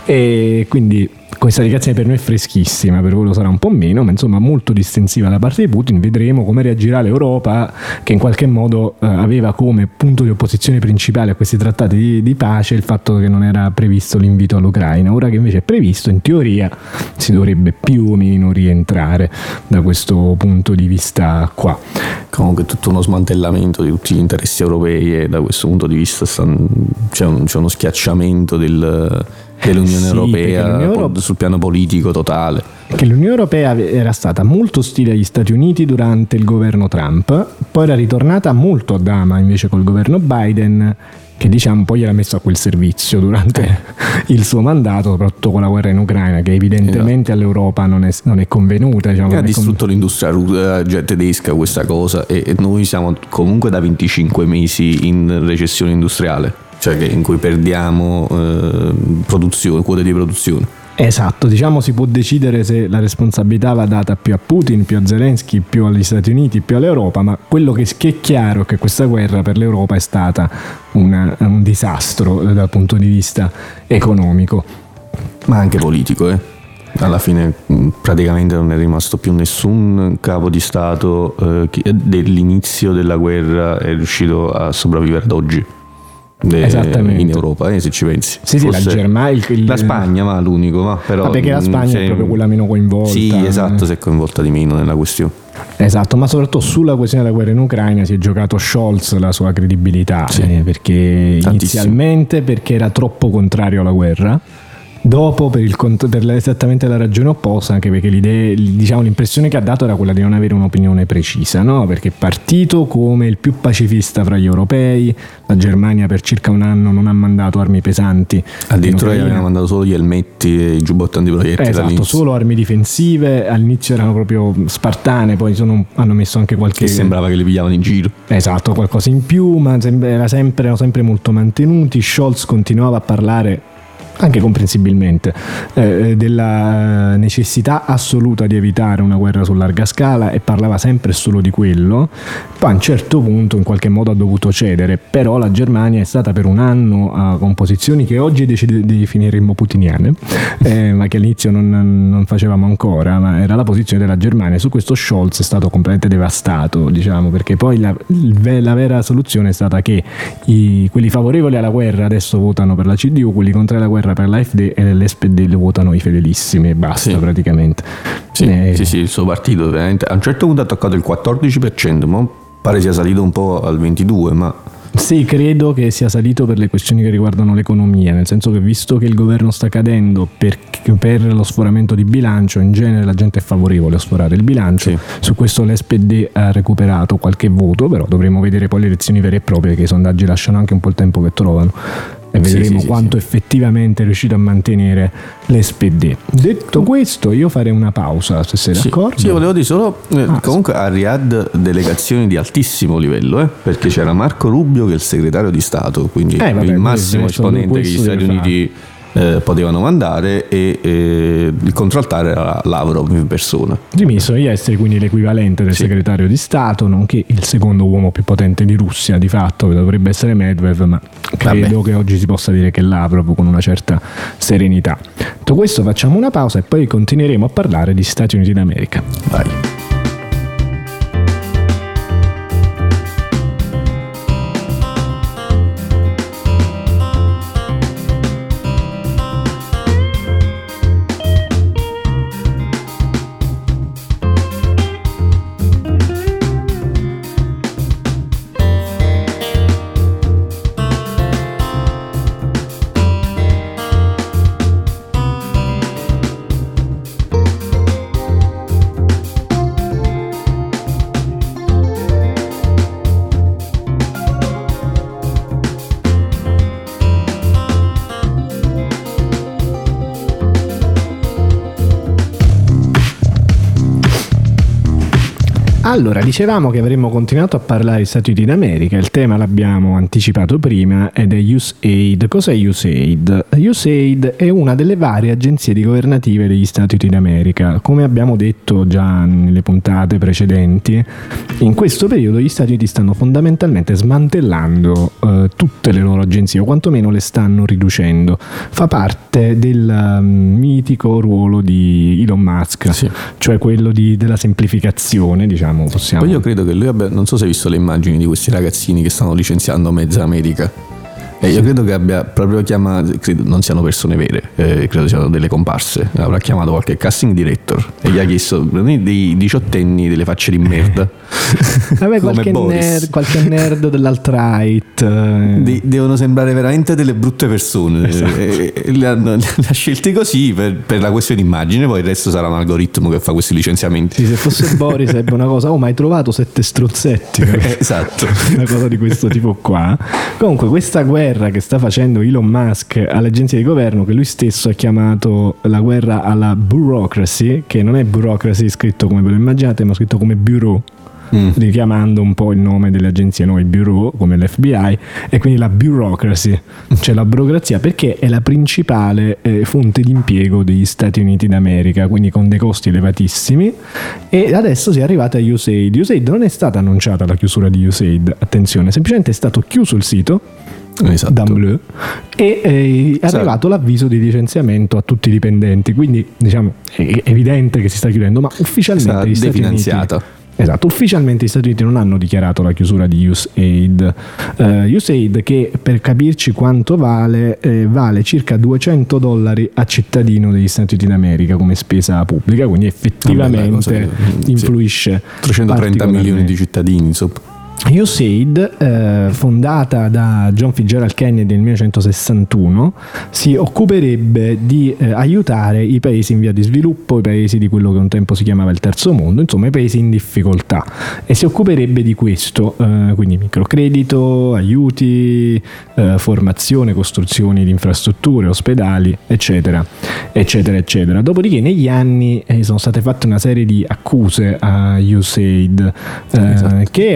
e quindi questa dichiarazione per noi è freschissima, per voi lo sarà un po' meno, ma insomma molto distensiva da parte di Putin. Vedremo come reagirà l'Europa, che in qualche modo aveva come punto di opposizione principale a questi trattati di pace il fatto che non era previsto l'invito all'Ucraina. Ora che invece è previsto, in teoria si dovrebbe più o meno rientrare da questo punto di vista qua. Comunque tutto uno smantellamento di tutti gli interessi europei, e da questo punto di vista c'è uno schiacciamento dell'Unione Europea sul piano politico totale. Che l'Unione Europea era stata molto ostile agli Stati Uniti durante il governo Trump, poi era ritornata molto a dama invece col governo Biden, che diciamo poi era messo a quel servizio durante il suo mandato, soprattutto con la guerra in Ucraina, che evidentemente all'Europa non è convenuta. Ha distrutto l'industria tedesca questa cosa, e noi siamo comunque da 25 mesi in recessione industriale, cioè in cui perdiamo quote di produzione. Esatto, diciamo si può decidere se la responsabilità va data più a Putin, più a Zelensky, più agli Stati Uniti, più all'Europa, ma quello che è chiaro è che questa guerra per l'Europa è stata un disastro dal punto di vista economico. Ma anche politico, Alla fine praticamente non è rimasto più nessun capo di Stato che dell'inizio della guerra è riuscito a sopravvivere ad oggi. In Europa, se ci pensi. Sì, la Germania, la Spagna, ma l'unico, però perché la Spagna è proprio quella meno coinvolta. Sì, esatto, si è coinvolta di meno nella questione. Esatto, ma soprattutto sulla questione della guerra in Ucraina si è giocato Scholz la sua credibilità, perché inizialmente perché era troppo contrario alla guerra. Dopo per esattamente la ragione opposta, anche perché l'impressione che ha dato era quella di non avere un'opinione precisa, no? Perché è partito come il più pacifista fra gli europei, la Germania per circa un anno non ha mandato armi pesanti, addirittura gli aveva mandato solo gli elmetti e i giubbotti antiproiettili. Esatto, solo armi difensive, all'inizio erano proprio spartane, poi hanno messo anche qualche... Che sembrava che li pigliavano in giro. Esatto, qualcosa in più, ma erano sempre molto mantenuti. Scholz continuava a parlare anche comprensibilmente, della necessità assoluta di evitare una guerra su larga scala, e parlava sempre solo di quello. Poi a un certo punto in qualche modo ha dovuto cedere, però la Germania è stata per un anno con posizioni che oggi definiremmo putiniane, ma che all'inizio non facevamo ancora, ma era la posizione della Germania. Su questo Scholz è stato completamente devastato, diciamo, perché poi la vera soluzione è stata che quelli favorevoli alla guerra adesso votano per la CDU, quelli contrari alla guerra per l'AfD, e l'SPD lo votano i fedelissimi e basta, praticamente. Sì, il suo partito veramente a un certo punto ha toccato il 14%, ma pare sia salito un po' al 22%, ma... Sì, credo che sia salito per le questioni che riguardano l'economia, nel senso che visto che il governo sta cadendo per lo sforamento di bilancio, in genere la gente è favorevole a sforare il bilancio. Sì. Su questo l'SPD ha recuperato qualche voto, però dovremo vedere poi le elezioni vere e proprie, perché i sondaggi lasciano anche un po' il tempo che trovano, e vedremo quanto effettivamente è riuscito a mantenere l'SPD. Detto questo, io farei una pausa, se sei d'accordo. Sì, volevo dire solo comunque a Riyadh delegazioni di altissimo livello, perché c'era Marco Rubio che è il segretario di Stato, quindi il massimo esponente che gli Stati Uniti potevano mandare, e il controaltare era Lavrov in persona. Il ministro degli esteri, quindi l'equivalente del segretario di Stato, nonché il secondo uomo più potente di Russia, di fatto dovrebbe essere Medvedev, ma credo che oggi si possa dire che Lavrov, con una certa serenità. Detto questo, facciamo una pausa e poi continueremo a parlare di Stati Uniti d'America. Vai. Allora, dicevamo che avremmo continuato a parlare di Stati Uniti d'America, il tema l'abbiamo anticipato prima ed è USAID. Cos'è USAID? USAID è una delle varie agenzie governative degli Stati Uniti d'America. Come abbiamo detto già nelle puntate precedenti, in questo periodo gli Stati Uniti stanno fondamentalmente smantellando tutte le loro agenzie, o quantomeno le stanno riducendo. Fa parte del mitico ruolo di Elon Musk, cioè quello della semplificazione, diciamo. Poi io credo che lui abbia, non so se hai visto le immagini di questi ragazzini che stanno licenziando mezza America. Io credo che abbia proprio chiamato, credo non siano persone vere, credo siano delle comparse. Avrà chiamato qualche casting director e gli ha chiesto dei diciottenni delle facce di merda. Vabbè, qualche nerd dell'alt-right. Devono sembrare veramente delle brutte persone. Esatto. Le ha scelti così per la questione di immagine, poi il resto sarà un algoritmo che fa questi licenziamenti. Sì, se fosse Boris sarebbe una cosa, ma hai trovato 7 strozzetti. Esatto. Una cosa di questo tipo qua. Comunque questa guerra che sta facendo Elon Musk alle agenzie di governo, che lui stesso ha chiamato la guerra alla bureaucracy, che non è bureaucracy scritto come ve lo immaginate, ma scritto come bureau, richiamando un po' il nome delle agenzie, noi bureau come l'FBI, e quindi la bureaucracy, cioè la burocrazia, perché è la principale fonte di impiego degli Stati Uniti d'America, quindi con dei costi elevatissimi. E adesso si è arrivata a USAID. USAID non è stata annunciata la chiusura di USAID, attenzione, semplicemente è stato chiuso il sito. Esatto. D'Ambleu, e è arrivato l'avviso di licenziamento a tutti i dipendenti, quindi diciamo è evidente che si sta chiudendo, ma ufficialmente gli Stati Uniti, esatto, ufficialmente gli Stati Uniti non hanno dichiarato la chiusura di USAID. USAID, che per capirci quanto vale circa $200 a cittadino degli Stati Uniti d'America come spesa pubblica, quindi effettivamente influisce 330 milioni di cittadini, insomma. USAID, fondata da John Fitzgerald Kennedy nel 1961, si occuperebbe di aiutare i paesi in via di sviluppo, i paesi di quello che un tempo si chiamava il terzo mondo, insomma i paesi in difficoltà, e si occuperebbe di questo, quindi microcredito, aiuti, formazione, costruzioni di infrastrutture, ospedali, eccetera, eccetera, eccetera. Dopodiché negli anni sono state fatte una serie di accuse a USAID, esatto, che oggi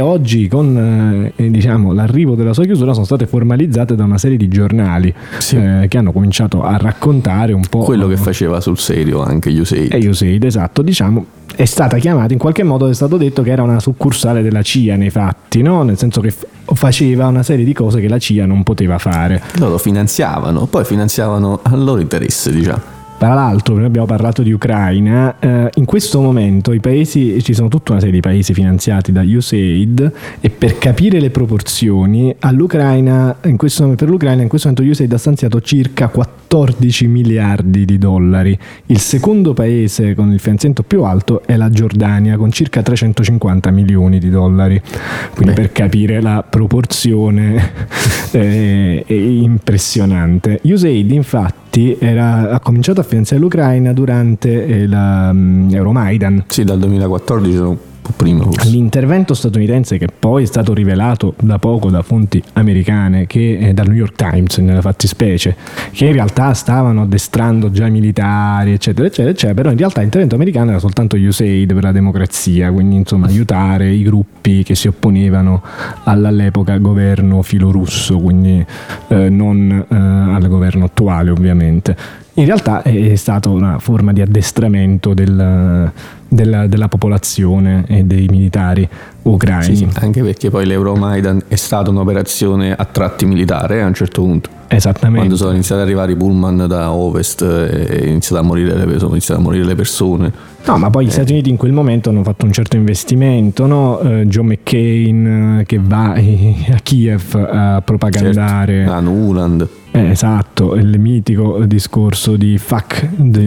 con diciamo l'arrivo della sua chiusura sono state formalizzate da una serie di giornali che hanno cominciato a raccontare un po' quello che faceva sul serio anche USAID. USAID, esatto, diciamo è stata chiamata, in qualche modo è stato detto che era una succursale della CIA nei fatti, no? Nel senso che faceva una serie di cose che la CIA non poteva fare. Loro finanziavano al loro interesse, diciamo. Tra l'altro, noi abbiamo parlato di Ucraina, in questo momento ci sono tutta una serie di paesi finanziati da USAID, e per capire le proporzioni per l'Ucraina in questo momento USAID ha stanziato circa 14 miliardi di dollari. Il secondo paese con il finanziamento più alto è la Giordania, con circa 350 milioni di dollari. Quindi per capire la proporzione è impressionante. USAID infatti ha cominciato a finanziare l'Ucraina durante la Euromaidan. Sì, dal 2014 un po' prima forse. L'intervento statunitense, che poi è stato rivelato da poco da fonti americane, che dal New York Times nella fattispecie, che in realtà stavano addestrando già i militari eccetera eccetera eccetera, però in realtà l'intervento americano era soltanto USAID per la democrazia, quindi insomma aiutare i gruppi che si opponevano all'epoca governo filorusso, quindi non al governo attuale ovviamente. In realtà è stata una forma di addestramento della popolazione e dei militari ucraini. Sì, anche perché poi l'Euromaidan è stata un'operazione a tratti militare a un certo punto. Esattamente. Quando sono iniziati ad arrivare i pullman da ovest e iniziato a morire le persone. No, ma poi gli Stati Uniti in quel momento hanno fatto un certo investimento, no? John McCain che va a Kiev a propagandare. Certo. Nuland. Esatto, il mitico discorso di fuck the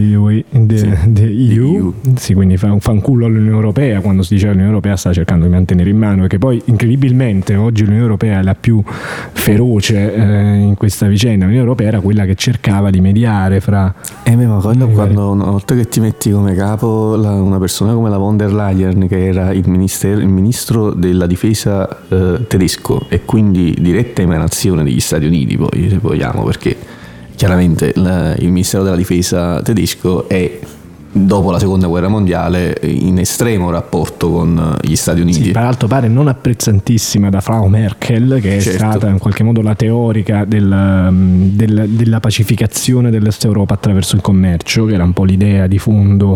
EU. Sì, quindi fa un fanculo all'Unione Europea, quando si dice che l'Unione Europea sta cercando di mantenere in mano, e che poi incredibilmente oggi l'Unione Europea è la più feroce in questa vicenda. L'Unione Europea era quella che cercava di mediare fra... ma quello quando una volta che ti metti come capo una persona come la von der Leyen, che era il ministro della difesa tedesco, e quindi diretta emanazione degli Stati Uniti, poi se vogliamo, perché chiaramente il Ministero della Difesa tedesco è, dopo la seconda guerra mondiale, in estremo rapporto con gli Stati Uniti. Sì, tra l'altro pare non apprezzantissima da Frau Merkel, che è stata in qualche modo la teorica della pacificazione dell'Est Europa attraverso il commercio, che era un po' l'idea di fondo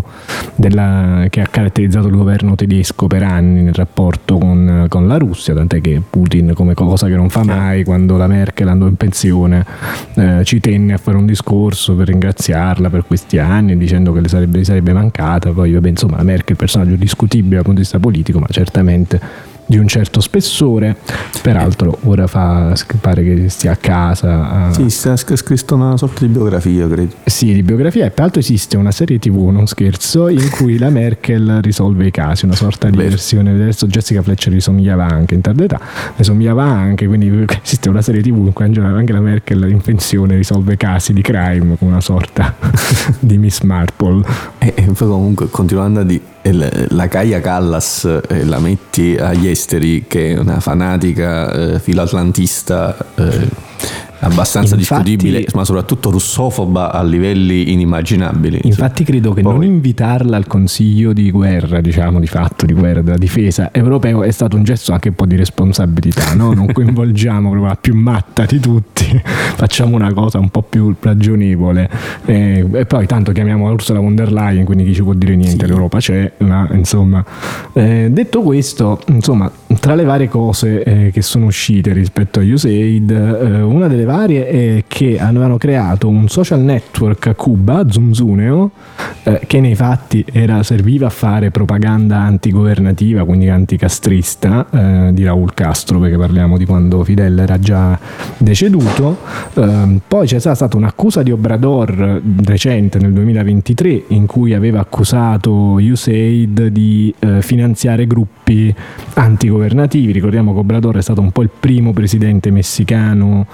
che ha caratterizzato il governo tedesco per anni nel rapporto con la Russia, tant'è che Putin, come cosa che non fa mai, quando la Merkel andò in pensione ci tenne a fare un discorso per ringraziarla per questi anni, dicendo che sarebbe mancata. Poi vabbè, insomma, la Merkel, personaggio discutibile dal punto di vista politico, ma certamente di un certo spessore. Peraltro ora pare che stia a casa. Sì, ha scritto una sorta di biografia, credo. Sì, di biografia, e peraltro esiste una serie TV, non scherzo, in cui la Merkel risolve i casi, una sorta di versione. Adesso Jessica Fletcher gli somigliava anche in tarda età, le somigliava anche, quindi esiste una serie TV in cui anche la Merkel in pensione risolve casi di crime con una sorta di Miss Marple. E poi comunque, continuando a dire, la Kaja Kallas la metti agli esteri, che è una fanatica filoatlantista abbastanza discutibile, ma soprattutto russofoba a livelli inimmaginabili. Infatti credo che non invitarla al Consiglio di guerra, diciamo di fatto di guerra della difesa europeo, è stato un gesto anche un po' di responsabilità, no? Non coinvolgiamo proprio la più matta di tutti, facciamo una cosa un po' più ragionevole, e poi tanto chiamiamo Ursula von der Leyen, quindi chi ci può dire niente, l'Europa c'è, ma insomma detto questo, insomma, tra le varie cose che sono uscite rispetto a USAID, una delle varie è che avevano creato un social network a Cuba, Zunzuneo, che nei fatti serviva a fare propaganda antigovernativa, quindi anticastrista, di Raúl Castro, perché parliamo di quando Fidel era già deceduto. Poi c'è stata un'accusa di Obrador recente nel 2023, in cui aveva accusato USAID di finanziare gruppi antigovernativi. Ricordiamo che Obrador è stato un po' il primo presidente messicano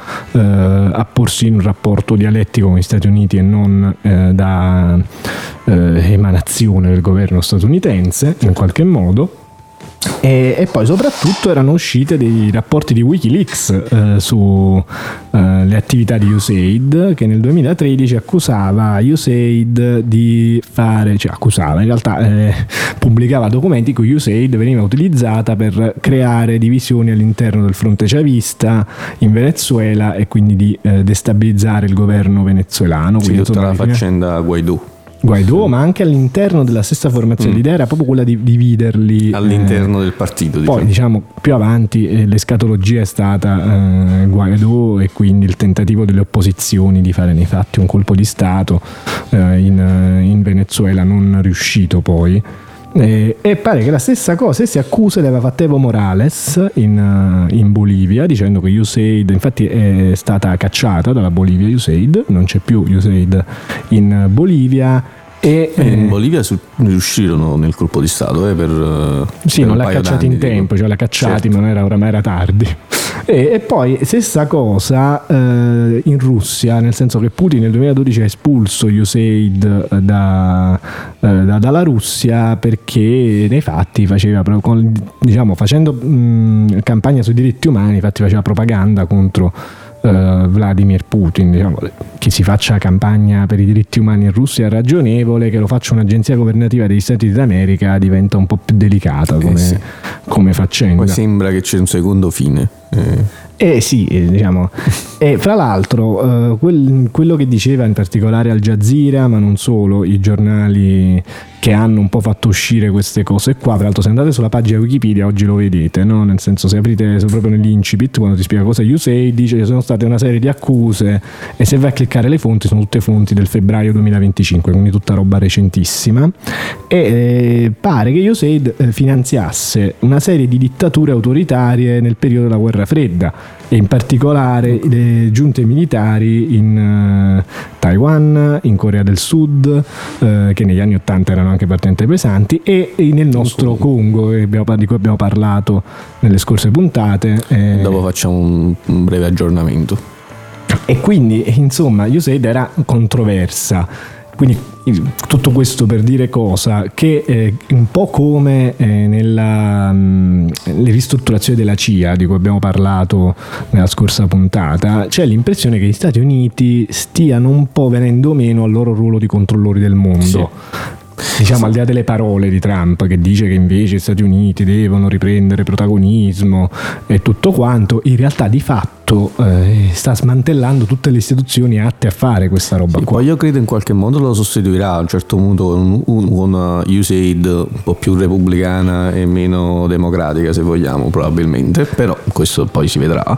a porsi in un rapporto dialettico con gli Stati Uniti e non da emanazione del governo statunitense in qualche modo. E poi soprattutto erano uscite dei rapporti di Wikileaks su le attività di USAID, che nel 2013 accusava USAID di fare, cioè accusava, in realtà pubblicava documenti in cui USAID veniva utilizzata per creare divisioni all'interno del fronte chavista in Venezuela e quindi di destabilizzare il governo venezuelano. Sì, tutta la faccenda Guaidó, ma anche all'interno della stessa formazione. L'idea era proprio quella di dividerli all'interno del partito. Poi diciamo più avanti l'escatologia è stata Guaidó e quindi il tentativo delle opposizioni di fare nei fatti un colpo di Stato in Venezuela, non riuscito poi. E pare che la stessa accuse le aveva fatte Evo Morales in Bolivia, dicendo che USAID, infatti è stata cacciata dalla Bolivia USAID, non c'è più USAID in Bolivia. E in Bolivia riuscirono nel colpo di Stato sì, non l'ha cacciati in tempo, cioè l'ha cacciati, certo. Ma oramai era tardi. E poi stessa cosa in Russia, nel senso che Putin nel 2012 ha espulso USAID dalla Russia perché nei fatti faceva, facendo campagna sui diritti umani, infatti faceva propaganda contro Vladimir Putin. Diciamo, che si faccia campagna per i diritti umani in Russia è ragionevole, che lo faccia un'agenzia governativa degli Stati Uniti d'America diventa un po' più delicata come faccenda. Poi sembra che c'è un secondo fine. Sì, diciamo. E fra l'altro quello che diceva in particolare Al Jazeera, ma non solo, i giornali che hanno un po' fatto uscire queste cose qua, tra l'altro se andate sulla pagina Wikipedia oggi lo vedete, no? Nel senso, se aprite proprio nell'incipit, quando ti spiega cosa USAID, dice che sono state una serie di accuse, e se vai a cliccare le fonti sono tutte fonti del febbraio 2025, quindi tutta roba recentissima. E pare che USAID finanziasse una serie di dittature autoritarie nel periodo della guerra fredda, e in particolare le giunte militari in Taiwan, in Corea del Sud, che negli anni 80 erano anche particolarmente pesanti, e nel nostro Congo, di cui abbiamo parlato nelle scorse puntate. Dopo facciamo un breve aggiornamento. E quindi insomma USAID era controversa. Quindi tutto questo per dire cosa? Che un po' come nelle ristrutturazioni della CIA di cui abbiamo parlato nella scorsa puntata, c'è l'impressione che gli Stati Uniti stiano un po' venendo meno al loro ruolo di controllori del mondo. Sì. Diciamo, al di là delle parole di Trump, che dice che invece gli Stati Uniti devono riprendere protagonismo e tutto quanto, in realtà di fatto sta smantellando tutte le istituzioni atte a fare questa roba qua. Poi io credo in qualche modo lo sostituirà a un certo punto una USAID un po' più repubblicana e meno democratica, se vogliamo, probabilmente, però questo poi si vedrà.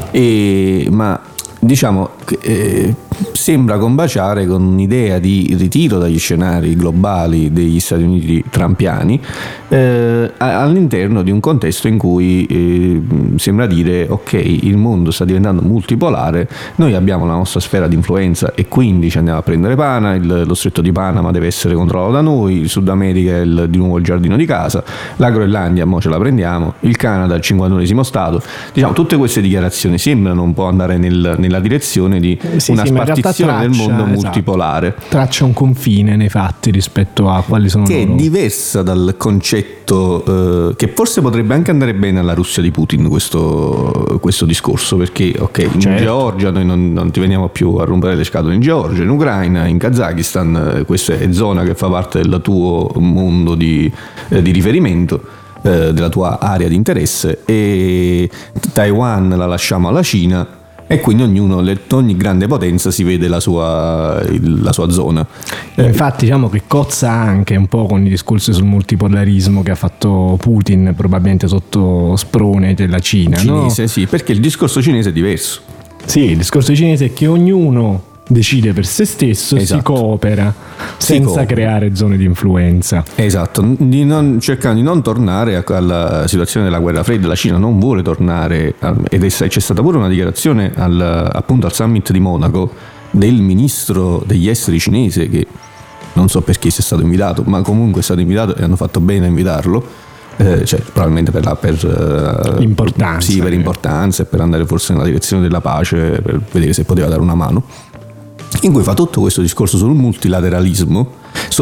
Ma diciamo che sembra combaciare con un'idea di ritiro dagli scenari globali degli Stati Uniti trumpiani all'interno di un contesto in cui sembra dire: ok, il mondo sta diventando multipolare, noi abbiamo la nostra sfera di influenza e quindi ci andiamo a prendere pana, lo stretto di Panama deve essere controllato da noi, il Sud America è di nuovo il giardino di casa, la Groenlandia mo ce la prendiamo, il Canada è il 51esimo stato. Diciamo, tutte queste dichiarazioni sembrano un po' andare nella direzione di una spartizione del mondo multipolare. Esatto. Traccia un confine nei fatti rispetto a quali sono che loro. È diversa dal concetto che forse potrebbe anche andare bene alla Russia di Putin questo discorso, perché ok, in Georgia noi non ti veniamo più a rompere le scatole, in Georgia, in Ucraina, in Kazakistan, questa è zona che fa parte del tuo mondo di riferimento, della tua area di interesse, e Taiwan la lasciamo alla Cina. E quindi ogni grande potenza si vede la sua zona. Infatti diciamo che cozza anche un po' con i discorsi sul multipolarismo che ha fatto Putin, probabilmente sotto sprone della Cina. Cinese, no? Sì, perché il discorso cinese è diverso. Sì, il discorso cinese è che ognuno decide per se stesso, esatto. Si coopera senza creare zone di influenza. Esatto, cercando di non tornare alla situazione della guerra fredda. La Cina non vuole tornare, ed c'è stata pure una dichiarazione appunto al summit di Monaco del ministro degli esteri cinese, che non so perché sia stato invitato, ma comunque è stato invitato e hanno fatto bene a invitarlo. Probabilmente per l'importanza. Sì, per importanza e per andare forse nella direzione della pace, per vedere se poteva dare una mano. in cui fa tutto questo discorso sul multilateralismo,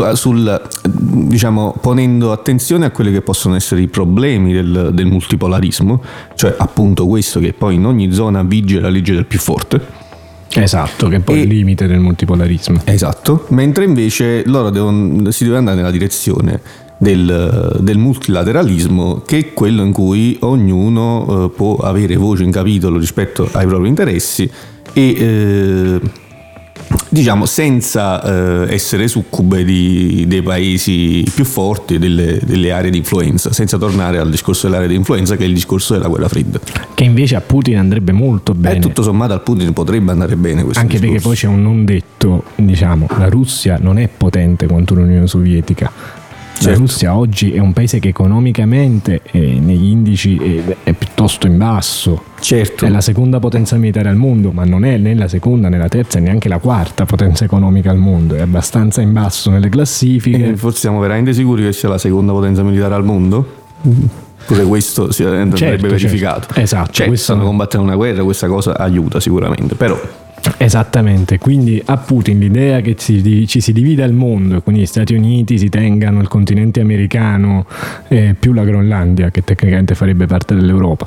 diciamo, ponendo attenzione a quelli che possono essere i problemi del multipolarismo, cioè appunto questo che poi in ogni zona vige la legge del più forte. Esatto, che è poi il limite del multipolarismo. Esatto, mentre invece loro si deve andare nella direzione del multilateralismo, che è quello in cui ognuno può avere voce in capitolo rispetto ai propri interessi e diciamo senza essere succube dei paesi più forti, delle aree di influenza, senza tornare al discorso delle aree di influenza, che è il discorso della guerra fredda, che invece a Putin andrebbe molto bene. Tutto sommato al Putin potrebbe andare bene questo anche discorso. Perché poi c'è un non detto, diciamo, la Russia non è potente quanto l'Unione Sovietica. La Russia oggi è un paese che economicamente negli indici è piuttosto in basso. Certo. È la seconda potenza militare al mondo, ma non è né la seconda né la terza e neanche la quarta potenza economica al mondo. È abbastanza in basso nelle classifiche. Forse siamo veramente sicuri che sia la seconda potenza militare al mondo? Pure questo andrebbe verificato. Certo. Esatto. Stanno combattendo una guerra, questa cosa aiuta sicuramente, però... Esattamente, quindi a Putin l'idea che ci si divida il mondo e quindi gli Stati Uniti si tengano il continente americano più la Groenlandia, che tecnicamente farebbe parte dell'Europa,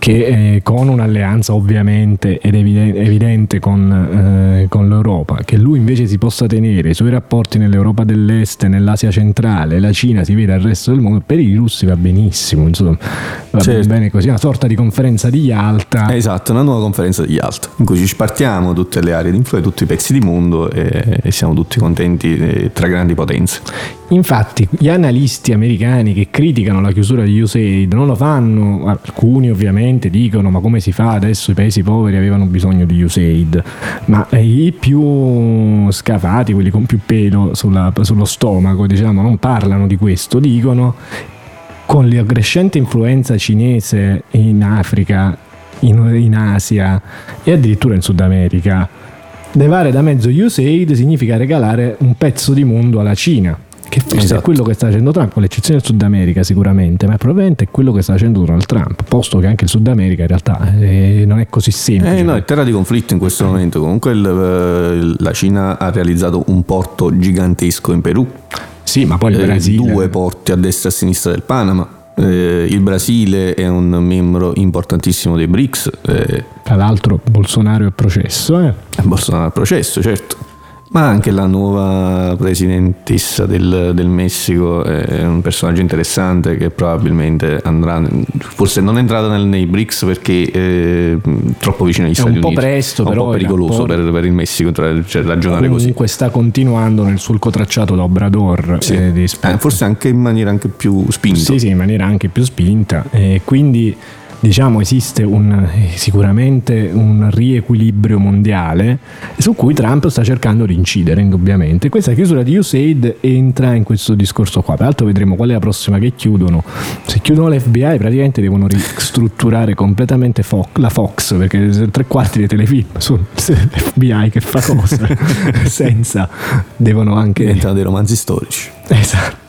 che con un'alleanza ovviamente ed evidente con l'Europa, che lui invece si possa tenere i suoi rapporti nell'Europa dell'Est, nell'Asia centrale, la Cina si vede al resto del mondo, per i russi va benissimo, insomma, va bene così, una sorta di conferenza di Yalta. Esatto, una nuova conferenza di Yalta in cui ci spartiamo tutte le aree di influenza, tutti i pezzi di mondo e siamo tutti contenti tra grandi potenze. Infatti gli analisti americani che criticano la chiusura di USAID non lo fanno, alcuni ovviamente dicono ma come si fa adesso, i paesi poveri avevano bisogno di USAID, ma i più scafati, quelli con più pelo sullo stomaco, diciamo, non parlano di questo, dicono con la crescente influenza cinese in Africa, in Asia e addirittura in Sud America, levare da mezzo USAID significa regalare un pezzo di mondo alla Cina, che forse è quello che sta facendo Trump, con l'eccezione del Sud America sicuramente, ma probabilmente è quello che sta facendo Donald Trump, posto che anche il Sud America in realtà non è così semplice. No, è terra di conflitto in questo momento. Comunque la Cina ha realizzato un porto gigantesco in Perù. Sì, ma poi il Brasile, 2 porti a destra e a sinistra del Panama. Il Brasile è un membro importantissimo dei BRICS. Tra l'altro Bolsonaro è processo. Bolsonaro è processo, certo. Ma anche la nuova presidentessa del Messico è un personaggio interessante che probabilmente andrà, forse non è entrata nei BRICS perché è troppo vicino agli Stati Uniti. È un po' presto, però è un po' pericoloso per il Messico ragionare così. Comunque sta continuando nel solco tracciato da Obrador. Sì. Forse anche in maniera anche più spinta. Sì, in maniera anche più spinta. Quindi diciamo esiste sicuramente un riequilibrio mondiale su cui Trump sta cercando di incidere indubbiamente. Questa chiusura di USAID entra in questo discorso qua. Peraltro vedremo qual è la prossima che chiudono. Se chiudono l'FBI praticamente devono ristrutturare completamente la Fox, perché 3/4 dei telefilm sono l'FBI che fa cosa senza, devono anche diventano dei romanzi storici. Esatto,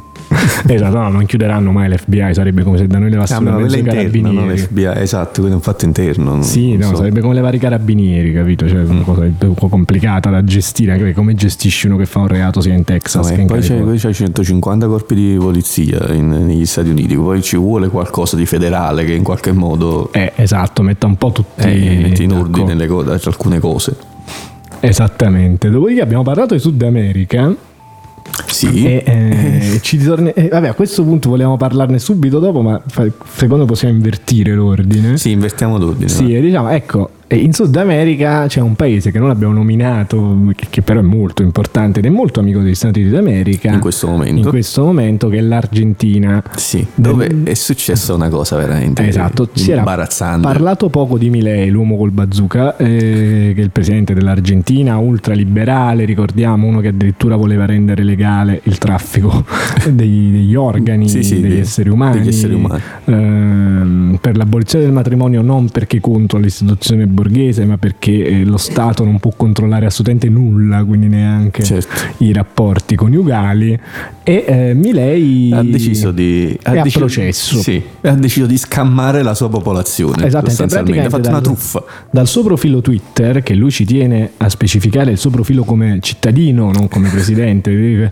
no, non chiuderanno mai l'FBI, sarebbe come se da noi levassero la mezzo i carabinieri. No, l'FBI, esatto, quindi è un fatto interno. Sì, no, sarebbe come levare i carabinieri, capito? Cioè una cosa un po' complicata da gestire, anche come gestisci uno che fa un reato sia in Texas che in California. Poi c'è 150 corpi di polizia negli Stati Uniti, poi ci vuole qualcosa di federale che in qualche modo esatto, metta un po' tutti metti in ordine alcune cose. Esattamente. Dopodiché abbiamo parlato di Sud America. Sì. Vabbè, a questo punto volevamo parlarne subito dopo, ma secondo me possiamo invertire l'ordine. Sì, invertiamo l'ordine. Sì, diciamo, ecco, in Sud America c'è un paese che non abbiamo nominato, che però è molto importante ed è molto amico degli Stati Uniti d'America in questo momento, che è l'Argentina. Sì, dove è successa una cosa veramente imbarazzante. Si era parlato poco di Milei, l'uomo col bazooka, che è il presidente dell'Argentina, ultraliberale, ricordiamo, uno che addirittura voleva rendere legale il traffico degli organi, degli esseri umani. Per per l'abolizione del matrimonio, non perché contro l'istituzione Borghese, ma perché lo Stato non può controllare assolutamente nulla, quindi neanche i rapporti coniugali, e Milei ha deciso di processo. Sì, ha deciso di scammare la sua popolazione. Sostanzialmente ha fatto una truffa. Dal suo profilo Twitter, che lui ci tiene a specificare il suo profilo come cittadino, non come presidente,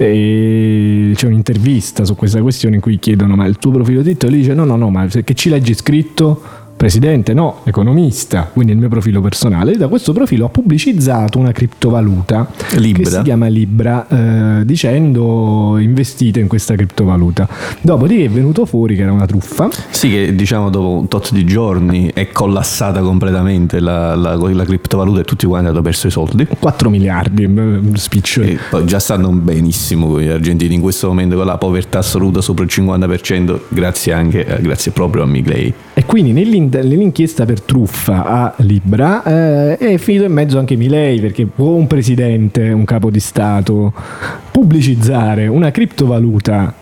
c'è un'intervista su questa questione in cui chiedono: ma il tuo profilo Twitter? Lui dice no, ma che ci leggi scritto? Presidente, no, economista, quindi il mio profilo personale. Da questo profilo ha pubblicizzato una criptovaluta che si chiama Libra, dicendo investite in questa criptovaluta. Dopodiché è venuto fuori che era una truffa. Sì, che diciamo dopo un tot di giorni è collassata completamente la criptovaluta e tutti quanti hanno perso i soldi. 4 miliardi, spiccioli. E poi già stanno benissimo gli argentini in questo momento, con la povertà assoluta sopra il 50%, grazie proprio a Milei. E quindi nell'inchiesta per truffa a Libra è finito in mezzo anche Milei, perché può un presidente, un capo di Stato, pubblicizzare una criptovaluta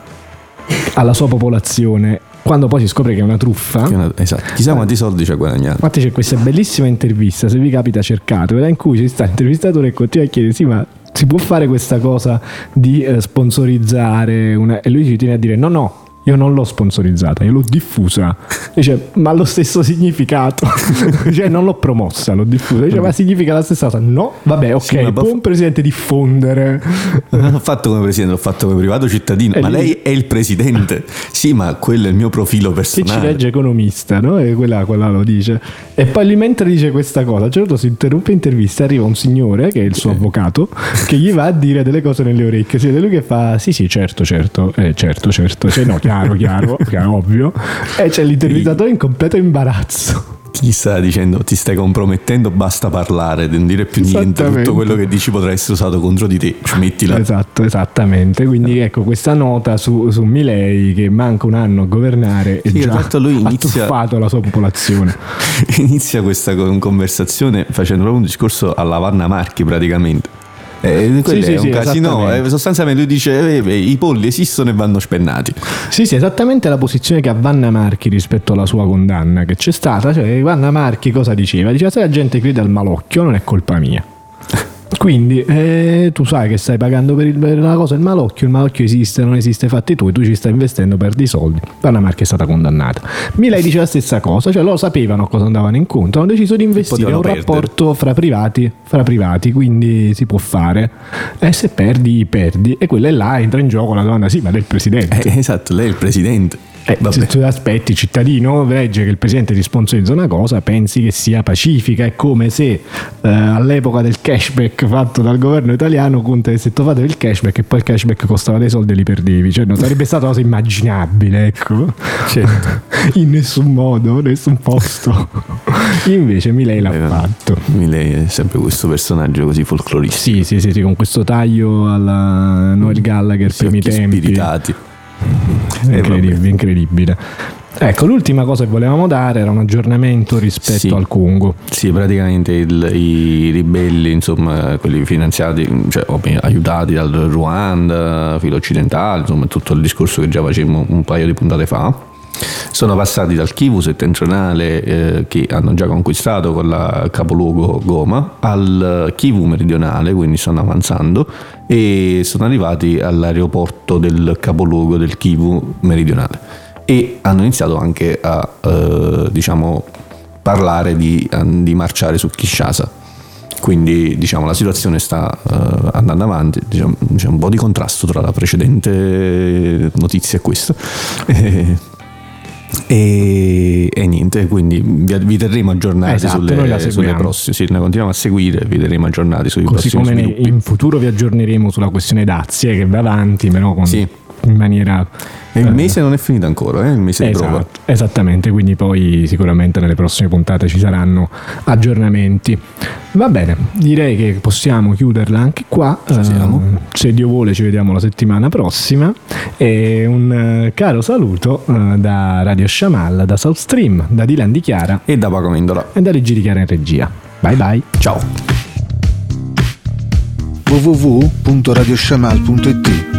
alla sua popolazione quando poi si scopre che è una truffa? Esatto, chissà quanti soldi ci ha guadagnato. Infatti c'è questa bellissima intervista, se vi capita cercatevela, in cui ci sta l'intervistatore e continua a chiedere: sì, ma si può fare questa cosa di sponsorizzare e lui ci tiene a dire no, io non l'ho sponsorizzata, io l'ho diffusa. Dice: ma ha lo stesso significato. Cioè non l'ho promossa, l'ho diffusa. Dice: ma significa la stessa cosa? No, vabbè, ok, sì, può un presidente diffondere. Non l'ho fatto come presidente, l'ho fatto come privato cittadino. Ma lei è il presidente. Sì, ma quello è il mio profilo personale. Che ci legge economista, no? E quella lo dice. E poi lì, mentre dice questa cosa, a un certo punto si interrompe l'intervista, arriva un signore che è il suo avvocato, che gli va a dire delle cose nelle orecchie. Si vede lui che fa: sì, certo, certo, cioè no, chiaro, ovvio. E c'è l'intervistatore in completo imbarazzo. Gli sta dicendo: ti stai compromettendo, basta parlare, non dire più niente, tutto quello che dici potrà essere usato contro di te, smettila. Esatto, esattamente. Quindi ecco questa nota su Milei, che manca un anno a governare e già ha truffato la sua popolazione. Inizia questa conversazione facendo proprio un discorso alla Vanna Marchi praticamente. È un casino, sostanzialmente lui dice: i polli esistono e vanno spennati. Sì, esattamente la posizione che ha Vanna Marchi rispetto alla sua condanna che c'è stata. Cioè, Vanna Marchi cosa diceva? Diceva: se la gente crede al malocchio non è colpa mia. Quindi tu sai che stai pagando per la cosa, il malocchio esiste, non esiste, fatti tu ci stai investendo, perdi i soldi. Vanna Marchi è stata condannata. Milei dice la stessa cosa, cioè loro sapevano cosa andavano incontro, hanno deciso di investire in un rapporto fra privati, quindi si può fare, e se perdi e quella è là, entra in gioco la domanda: sì, ma lei è il presidente. Esatto, lei è il presidente. Se tu aspetti, cittadino, legge che il presidente ti sponsorizza una cosa, pensi che sia pacifica. È come se all'epoca del cashback fatto dal governo italiano, Conte se tu fate il cashback e poi il cashback costava dei soldi e li perdevi. Cioè non sarebbe stata una cosa immaginabile, ecco. In nessun modo, nessun posto. Invece Milei l'ha fatto. Milei è sempre questo personaggio così folcloristico. Sì, con questo taglio alla Noel Gallagher primi tempi, spiritati. Incredibile. Ecco, l'ultima cosa che volevamo dare era un aggiornamento rispetto al Congo. Sì, praticamente i ribelli, insomma, quelli finanziati, cioè aiutati dal Ruanda, filo occidentale, insomma tutto il discorso che già facemmo un paio di puntate fa, sono passati dal Kivu settentrionale, che hanno già conquistato con la capoluogo Goma, al Kivu meridionale, quindi stanno avanzando e sono arrivati all'aeroporto del capoluogo del Kivu meridionale e hanno iniziato anche a parlare di marciare su Kinshasa. Quindi la situazione sta andando avanti, c'è un po' di contrasto tra la precedente notizia e questa. E niente, quindi vi terremo aggiornati sulle prossime. Sì, ne continuiamo a seguire, vi terremo aggiornati sui prossimi sviluppi. Così come in futuro vi aggiorneremo sulla questione Dazie, che va avanti, però in maniera. Il mese non è finito ancora, il mese di prova. Esattamente, quindi poi sicuramente nelle prossime puntate ci saranno aggiornamenti. Va bene, direi che possiamo chiuderla anche qua. Se Dio vuole ci vediamo la settimana prossima. E un caro saluto da Radio Shamal, da South Stream, da Dylan Di Chiara e da Paco Mendola e da Luigi Di Chiara in regia. Bye bye. Ciao. www.radioshamal.it